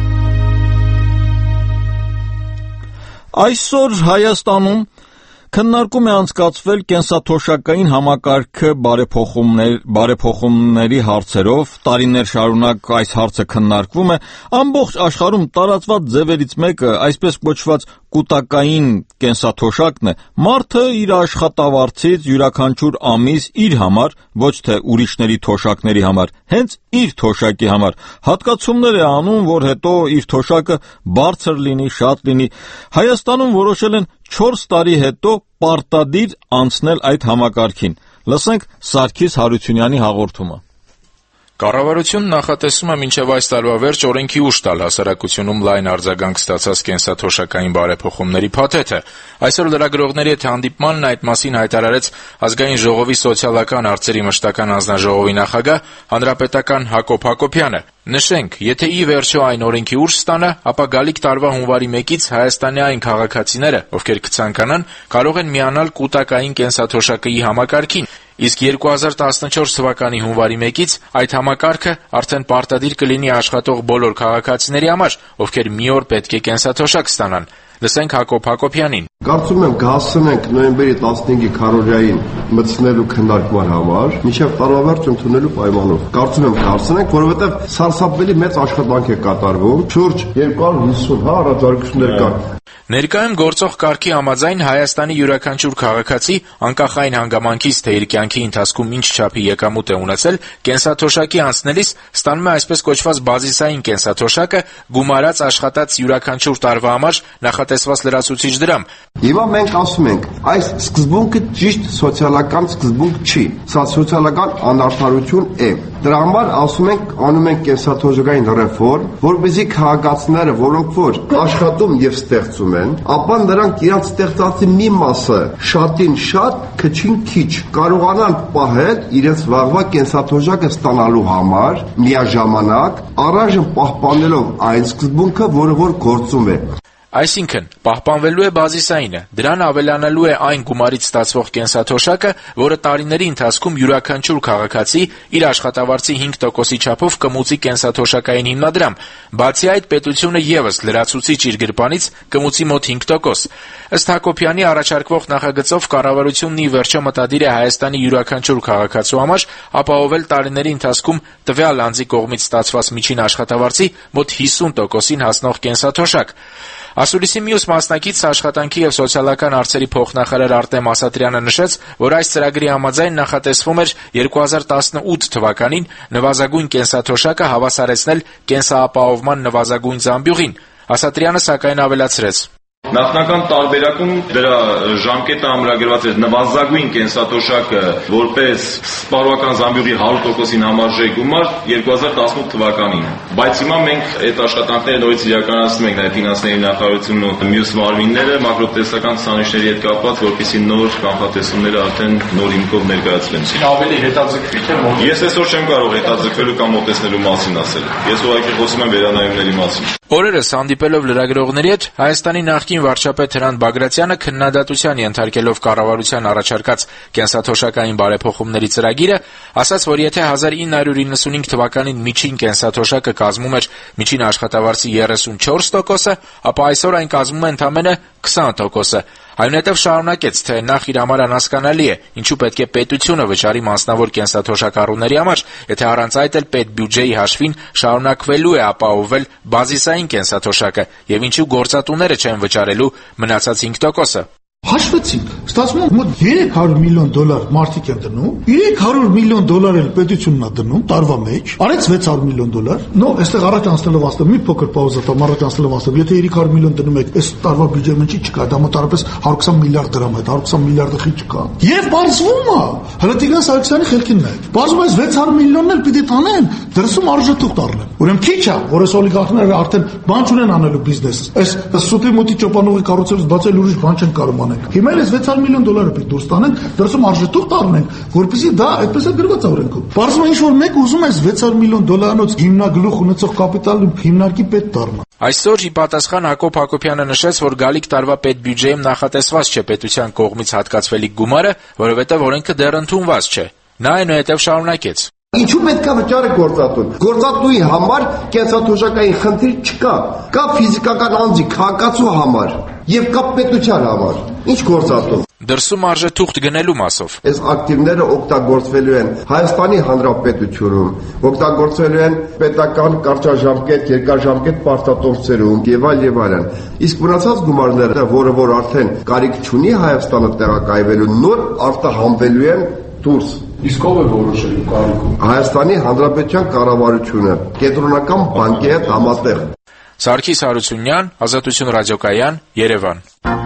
Այսօր Հայաստանում քննարկում է անցկացվել կենսաթոշակային համակարգը բարեփոխումներ, բարեփոխումների հարցերով, տարիներ շարունակ այս հարցը քննարկվում է, ամբողջ աշխարհում տարածված ձևերից մեկը, այսպես կոչված կൂട്ടակային կենսաթոշակն է, մարդը իր աշխատավարձից յուրաքանչյուր ամիս իր համար, ոչ թե ուրիշների թոշակների համար, հենց իր թոշակի համար, հատկացումներ է անում, որ հետո իր թոշակը բարձր լինի, շատ լինի։ Հայաստանում որոշել են չորս տարի հետո պարտադիր անցնել այդ համակարգին։ Լսենք Սարգիս Հարությունյանի հաղորդումը։ Կառավարությունն նախատեսում է մինչև այս տարվա վերջ օրենքի ուժ տալ հասարակությունում լայն արձագանք ստացած կենսաթոշակային բարեփոխումների փաթեթը։ Այսօր լրագրողների հետ հանդիպմանն այդ մասին հայտարարեց Ազգային ժողովի սոցիալական հարցերի մշտական հանձնաժողովի նախագահ հանրապետական Հակոբ Հակոբյանը։ Նշենք, եթե ի վերջո այն օրենքի ուժ ստանա, ապա գալիք տարվա հունվարի մեկից Հայաստանի այն քաղաքացիները, ովքեր կցանկանան, կարող են միանալ կൂട്ടակային կենսաթոշակի համակարգին, իսկ երկու հազար տասնչորս թվականի հունվարի մեկից այդ համակարգը արդեն պարտադիր կլինի աշխատող բոլոր քաղաքացիների համար, ովքեր մի օր պետք է կենսաթոշակ ստանան։ Լսենք Հակոբ Հակոբյանին։ Կարծում եմ կհասցնենք նոյեմբերի տասնհինգի քարոզիային մտցնելու քննարկման համար, մինչև տարվա վերջ ընդունելու պայմանով։ Կարծում եմ կհասցնենք, որովհետև սարսափելի մեծ աշխատանք է կատարվում, շուրջ երկու հարյուր հիսուն հա առաջարկություններ կան։ Ներկայում գործող կարգի համաձայն Հայաստանի յուրաքանչյուր քաղաքացի անկախ այն հանգամանքից, թե իր կյանքի ընթացքում ինչ չափի եկամուտ է ունեցել, կենսաթոշակի անցնելիս ստանում է այսպես կոչված բազիսային կենսաթոշակը, գումարած աշխատած յուրաքանչյուր տարվա համար նախատեսված լրացուցիչ դրամ։ Հիմա մենք ասում ենք, այս սկզբունքը ճիշտ սոցիալական սկզբունք չի, սա սոցիալական անարդարություն է։ Դրա համար ասում ենք, անում ենք կենսաթոշակային ռեֆորմ, որպեսզի քաղաքացիները, որոնք որ աշխատում եւ ստեղծում են, ապա նրանք իրենց ստեղծածի մի մասը շատին շատ, քչին քիչ կարողանան պահել իրենց վաղվա կենսաթոշակը ստանալու համար, միաժամանակ առայժմ պահպանելով այն սկզբունքը, որը որ գործում է։ Այսինքն, պահպանվելու է բազիսայինը, դրան ավելանալու է այն գումարից ստացվող կենսաթոշակը, որը տարիների ընթացքում յուրաքանչյուր քաղաքացի իր աշխատավարձի հինգ տոկոսի չափով կմուծի կենսաթոշակային հիմնադրամ, բացի այդ պետությունը ևս լրացուցիչ իր գրպանից կմուծի մոտ հինգ տոկոս։ Ըստ Հակոբյանի առաջարկվող նախագծով կառավարությունն ի վերջո մտադիր է Հայաստանի յուրաքանչյուր քաղաքացու համար ապահովել տարիների ընթացքում տվյալ անձի կողմից ստացված միջին աշխատավարձի մոտ հիսուն տոկոսին հասնող կենսաթոշակ։ Ասուլիսի մյուս մասնակից աշխատանքի եւ սոցիալական հարցերի փոխնախարար Արտեմ Ասատրյանը նշեց, որ այս ծրագրի համաձայն նախատեսվում էր երկու հազար տասնութ թվականին նվազագույն կենսաթոշակը հավասարեցնել կենսաապահովման նվազագույն զամբյուղին։ Ասատրյանը սակայն ավելացրեց. Նախնական տարբերակում դրա ժամկետը ամրագրված էր նվազագույն կենսաթոշակը որպես սպառողական զամբյուղի հարյուր տոկոսին համարժեք գումար երկու հազար տասնութ թվականին։ Բայց հիմա մենք այդ աշխատանքները նորից իրականացնում ենք նաև ֆինանսների նախարարությունն ու մյուս մարմինները մակրոտեսական ցուցանիշների հետ կապված, որպեսզի նոր կանխատեսումները արդեն նոր հիմքով ներկայացվեն։ Ավելի հետաձգվի թե մոտ։ Ես այսօր չեմ կարող հետաձգվելու կամ մոտեցնելու մասին ասել։ Ես ուղղակի խոսում եմ վերանայումների մասին։ Օրերս հանդիպելով լրագրողների հետ Հայաստանի նախկին վարչապետ Հրանտ Բագրատյանը քննադատության ենթարկելով կառավարության առաջարկած կենսաթոշակային բարեփոխումների ծրագիրը, ասաց, որ եթե հազար ինը հարյուր իննսունհինգ թվականին միջին կենսաթոշակը կազմում էր միջին աշխատավարձի երեսունչորս տոկոսը, ապա այսօր այն կազմում է ընդամենը քսան տոկոսը։ Այնուհետև շարունակեց, թե նախ իր համար անհասկանալի է, ինչու պետք է պետությունը վճարի մասնավոր կենսաթոշակառուների համար, եթե առանց այդ էլ պետբյուջեի հաշվին շարունակվելու է ապահովել բազիսային կենսաթոշակը, եւ ինչու գործատուները չեն վճարելու մնացած հինգ տոկոսը։ Հաշվեցինք, ստացվում է մոտ երեք հարյուր միլիոն դոլար մարդիկ են դնում, երեք հարյուր միլիոն դոլար էլ պետությունն է դնում տարվա մեջ, արեց վեց հարյուր միլիոն դոլար։ Նո, այստեղ առաջ անցնելով ասեմ, մի փոքր պաուզա տամ, առաջ անցնելով ասեմ, եթե երեք հարյուր միլիոն դնում եք, այս տարվա բյուջեի մեջ չկա, դա մոտավորապես հարյուր ութ միլիարդ դրամ է, հարյուր ութ միլիարդը խի չկա։ Եվ բարձվում է, հələ Տիգրան Սարգսյանի խելքինն է։ Բարձում է վեց հարյուր միլիոնն էլ պիտի տանեն, դրսում արժեթուղթ առնեն։ Ուրեմն քիչ է, որ այս օլիգարխները արդեն բան չունեն անելու բիզնես։ Այս սուտի մուտի ճոպանուղի կառուցելուց բացել ուրիշ բան չեն կարող անել։ Հիմա էլ այս վեց հարյուր միլիոն դոլարը պետք դուրս տանենք, դրսում արժեթուղթ առնենք, որպեսզի դա այդպես է գրված օրենքում։ Բարձրացում ինչ որ մեկ ուզում է այս վեց հարյուր միլիոն դոլարանոց հիմնագլուխ ունեցող կապիտալ հիմնարկի պետ դառնա։ Այսօր ի պատասխան Հակոբ Հակոբյանը նշեց, որ գալիք տարվա պետբյուջեում նախատեսված չէ պետության կողմից հատկացվելիք գումարը, որովհետև օրենքը դեռ ընդունված չէ։ Նա այնուհետև շարունակեց. Ինչու պետք է վճարը գործատուն։ Գործատուի համար կենսաթոշակային խնդիր չկա։ Կա ֆիզիկական անձի քաղաքացու համար եւ կա պետության համար։ Ինչ գործատու։ Դրսում արժեթուղթ գնելու մասով։ Այս ակտիվները օգտագործվելու են Հայաստանի Հանրապետությունում, օգտագործվելու են պետական կարճաժամկետ, երկարաժամկետ պարտատոմսերում եւ այլ եւ այլն։ Իսկ մնացած գումարները, որը որ արդեն կարիք չունի Հայաստանը տեղակայվելու, նոր արտահանվելու են դուրս։ Իսկ ով է որոշելու կարիքում։ Հայաստանի Հանրապետության կառավարությունը, կենտրոնական բանկի հետ համատեղ։ Սարգիս Հարությունյան, Ազատություն ռադիոկայան, Երևան։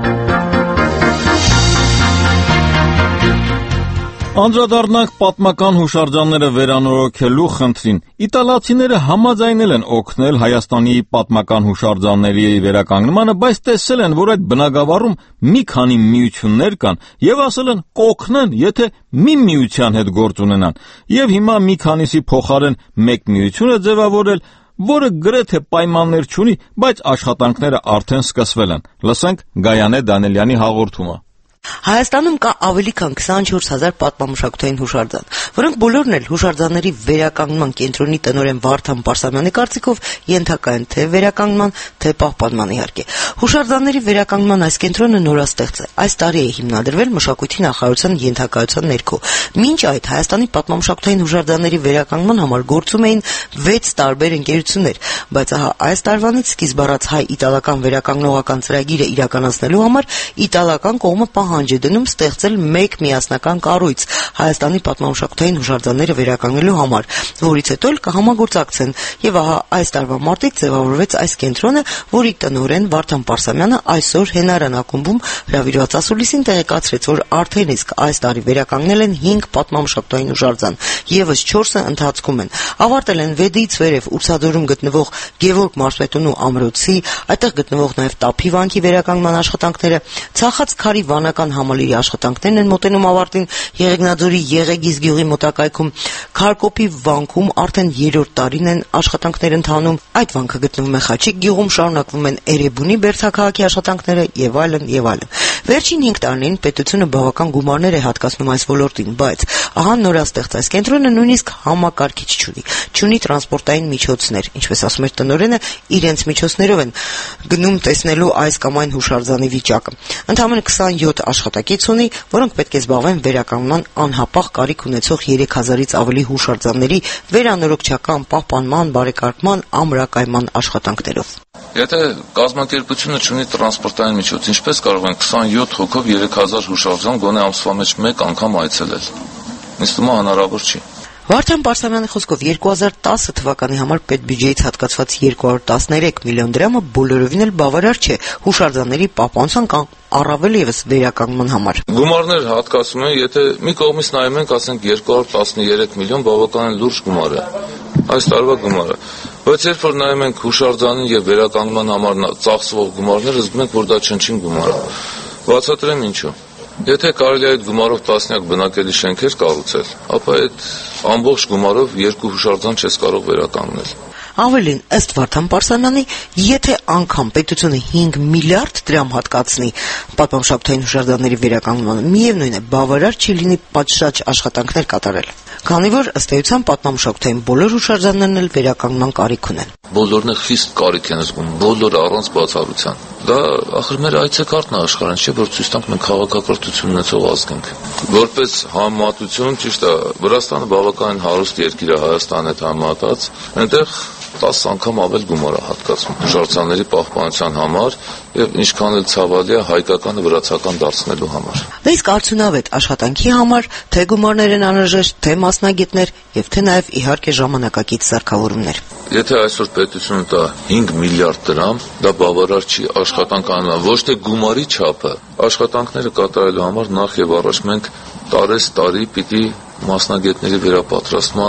Անդրադառնանք պատմական հուշարձանները վերանորոգելու խնդրին։ Իտալացիները համաձայնել են օգնել Հայաստանի պատմական հուշարձանների վերականգնմանը, բայց տեսել են, որ այդ բնագավառում մի քանի միություններ կան եւ ասել են կօգնեն, եթե մի միության հետ գործ ունենան։ Եվ հիմա մի քանիսի փոխարեն մեկ միություն է ձևավորել, որը գրեթե պայմաններ չունի, բայց աշխատանքները արդեն սկսվել են։ Լսենք Գայանե Դանելյանի հաղորդումը։ Հայաստանում կա ավելի քան քսանչորս հազար պատմամշակութային հուշարձան, որոնք բոլորն էլ հուշարձանների վերականգնման կենտրոնի տնօրեն Վարդան Պարսամյանի կարծիքով ենթակա են թե վերականգնման, թե պահպանման իհարկե։ Հուշարձանների վերականգնման այս կենտրոնը նորաստեղծ է։ Այս տարի է հիմնադրվել Մշակույթի նախարարության ենթակայության ներքո։ Մինչ այդ Հայաստանի պատմամշակութային հուշարձանների վերականգնման համար գործում էին վեց տարբեր ընկերություններ, բայց ահա այս տարվանից սկիզբ առած հայ-իտալական վերականգնողական ծրագիրը իրականացնելու համար իտալական կողմը պահանջ է դնում ստեղծել մեկ միասնական կառույց Հայաստանի պատմամշակութային հուշարձանները վերականգնելու համար, որից հետո էլ կհամագործակցեն։ Եվ ահա այս տարվա մարտից ձևավորվեց այս կենտրոնը, որի տնօրեն Վարդան Պարսամյանը այսօր Հենարան ակումբում հրավիրված ասուլիսին տեղեկացրեց, որ արդեն իսկ այս տարի վերականգնել են հինգ պատմամշակութային հուշարձան, եւս չորսը ընթացքում են։ Ավարտել են Վեդից վերև Ուրցաձորում գտնվող Գևորգ Մարզպետունու ամրոցի, այդտեղ գտնվող նաեւ Տափի վանքի վերականգնման աշխատանքները, Ցախած քարի վանական համալիրի աշխատանքներն են մոտենում ավարտին Եղեգնաձորի Եղեգիզ գյուղի մոտակայքում, Քարկոպի վանքում արդեն երրորդ տարին են աշխատանքներ ընթանում, այդ վանքը գտնվում է Խաչիկ գյուղում, շարունակվում են Էրեբունի Բերցաքաղաքի աշխատանքները եւ այլն եւ այլն։ Վերջին հինգ տարիներին պետությունը բավական գումարներ է հատկացնում այս ոլորտին, բայց ահա նորաստեղծ այս կենտրոնը նույնիսկ համակարգիչ չունի, չունի տրանսպորտային միջոցներ, ինչպես ասում էր տնօրենը, իրենց միջոցներով են գնում տեսնելու այս կամ այն հուշարձանի վիճակը։ Ընդամենը քսանյոթ աշխատակից ունի, որոնք պետք է զբաղվեն վերականգնման անհապաղ կարիք ունեցող երեք հազարից ավելի հուշարձանների վերանորոգչական, պահպանման, բարեկարգման, ամրակայման աշխատանքներով։ Եթե կազմակերպությունը չունի տրանսպորտային միջոց, ինչպես կարող են քսանյոթ հոգով երեք հազար հուշարձան գոնե ամսվա մեջ մեկ անգամ այցելել։ Ինձ թվում է հնարավոր չի։ Վարդան Պարսամյանի խոսքով երկու հազար տասը թվականի համար պետբյուջեից հատկացված երկու հարյուր տասներեք միլիոն դրամը բոլորովին էլ բավարար չէ հուշարձանների պահպանության կամ առավել եւս վերականգնման համար։ Գումարներ հատկացում են, եթե մի կողմից նայում ենք, ասենք երկու հարյուր տասներեք միլիոն բավականին լուրջ գումար է։ Այս տարվա գումարը։ Բայց երբ որ նայում ենք հուշարձանին եւ վերականգնման համար ծախսվող գումարները, զգում ենք, որ դա չնչին գումար է։ Բացատրեմ ինչու։ Եթե կարելի է այդ գումարով տասնյակ բնակելի շենքեր կառուցել, ապա այդ ամբողջ գումարով երկու հուշարձան չես կարող վերականգնել։ Ավելին, ըստ Վարդան Պարսամյանի, եթե անգամ պետությունը հինգ միլիարդ դրամ հատկացնի պատմամշակութային հուշարձանների վերականգնմանը, միևնույն է, բավարար չի լինի պատշաճ աշխատանքներ կատարել։ Քանի որ ըստ էության պատմամշակութային բոլոր հուշարձաններն էլ վերականգնման կարիք ունեն։ Բոլորն էլ խիստ կարիք են զգում, բոլորը առանց բացառության։ Դա ախր մեր այցեքարտն է աշխարհին, չէ՞ որ ցույց տանք մենք քաղաքակրթություն ունեցող ազգ ենք։ Որպես համեմատություն, ճիշտ է, Վրաստանը բավականին հարուստ երկիր է Հայաստանի հետ համեմատած, այնտեղ տասը անգամ ավել գումար է հատկացում հուշարձանների պահպանության համար եւ ինչքան էլ ցավալի է հայկականը վրացական դարձնելու համար։ Դա իսկ արդյունավետ աշխատանքի համար թե գումարներ են անհրաժեշտ, թե մասնագետներ եւ թե նաեւ իհարկե ժամանակակից սարքավորումներ։ Եթե այսօր պետությունը տա հինգ միլիարդ դրամ, դա բավարար չի աշխատանք անելու, ոչ թե գումարի չափը, աշխատանքները կատարելու համար նախ եւ առաջ մենք տարես տարի պիտի մասնագետների վերապատրաստման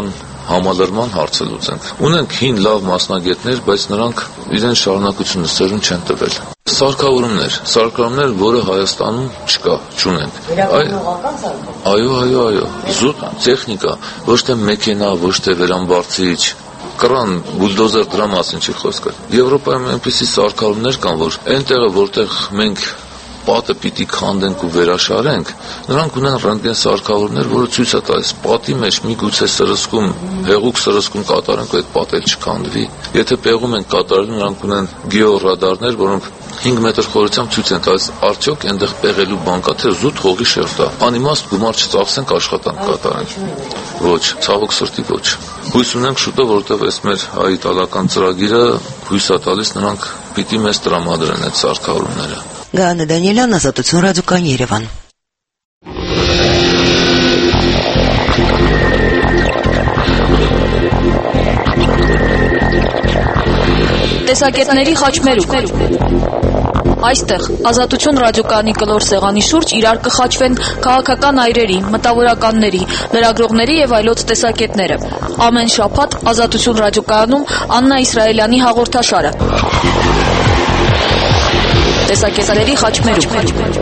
համալրման հարցը լուծենք։ Ունենք հին լավ մասնագետներ, բայց նրանք իրեն շարունակությունը սերուն չեն տվել։ Սարքավորումներ, սարքավորումներ, որը Հայաստանում չկա, չունենք։ Այո, այո, այո, զուտ տեխնիկա, ոչ թե մեքենա, ոչ թե վերամբարձիչ, կրան, բուլդոզեր, դրա մասին չի խոսքը։ Եվրոպայում այնպիսի սարքավորումներ կան, որ այնտեղը, որտեղ մենք պատը պիտի քանդենք ու վերաշարենք, նրանք ունեն ռենտգեն սարքավորումներ, որը ցույց է տալիս պատի մեջ միգուցե սրսկում, հեղուկ սրսկում կատարենք, այդ պատը չքանդվի։ Եթե պեղում են կատարել, նրանք ունեն գեոռադարներ, որոնք հինգ մետր խորությամբ ցույց են տալիս, արդյոք այնտեղ պեղելու բան կա, թե զուտ հողի շերտ է։ Անիմաստ գումար չծախսենք, աշխատանք կատարենք։ Ոչ, ցավոք սրտի ոչ։ Հույս ունենք շուտով, որովհետև այս մեր հայ-իտալական ծրագիրը հույս է տալիս, նրանք պիտի մեզ տրամադրեն այդ սարքավորումները։ Գայանե Դանիելյան, Ազատություն ռադիոկայան, Երևան։ Տեսակետների խաչմերուկ։ Այստեղ Ազատություն ռադիոկայանի կլոր սեղանի շուրջ իրար կխաչվեն քաղաքական այրերի, մտավորականների, լրագրողների եւ այլոց տեսակետները։ Ամեն շաբաթ Ազատություն ռադիոկայանում Աննա Իսրայելյանի հաղորդաշարը։ Տեսակետների խաչմերուկ։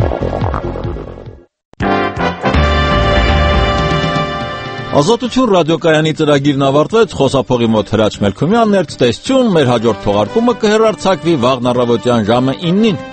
Ազատություն ռադիոկայանի ծրագիրն ավարտվեց, խոսափողի մոտ Հրաչ Մելքումյանն էր, ցտեսություն, մեր հաջորդ թողարկումը կհեռարձակվի վաղն առավոտյան ժամը իննին։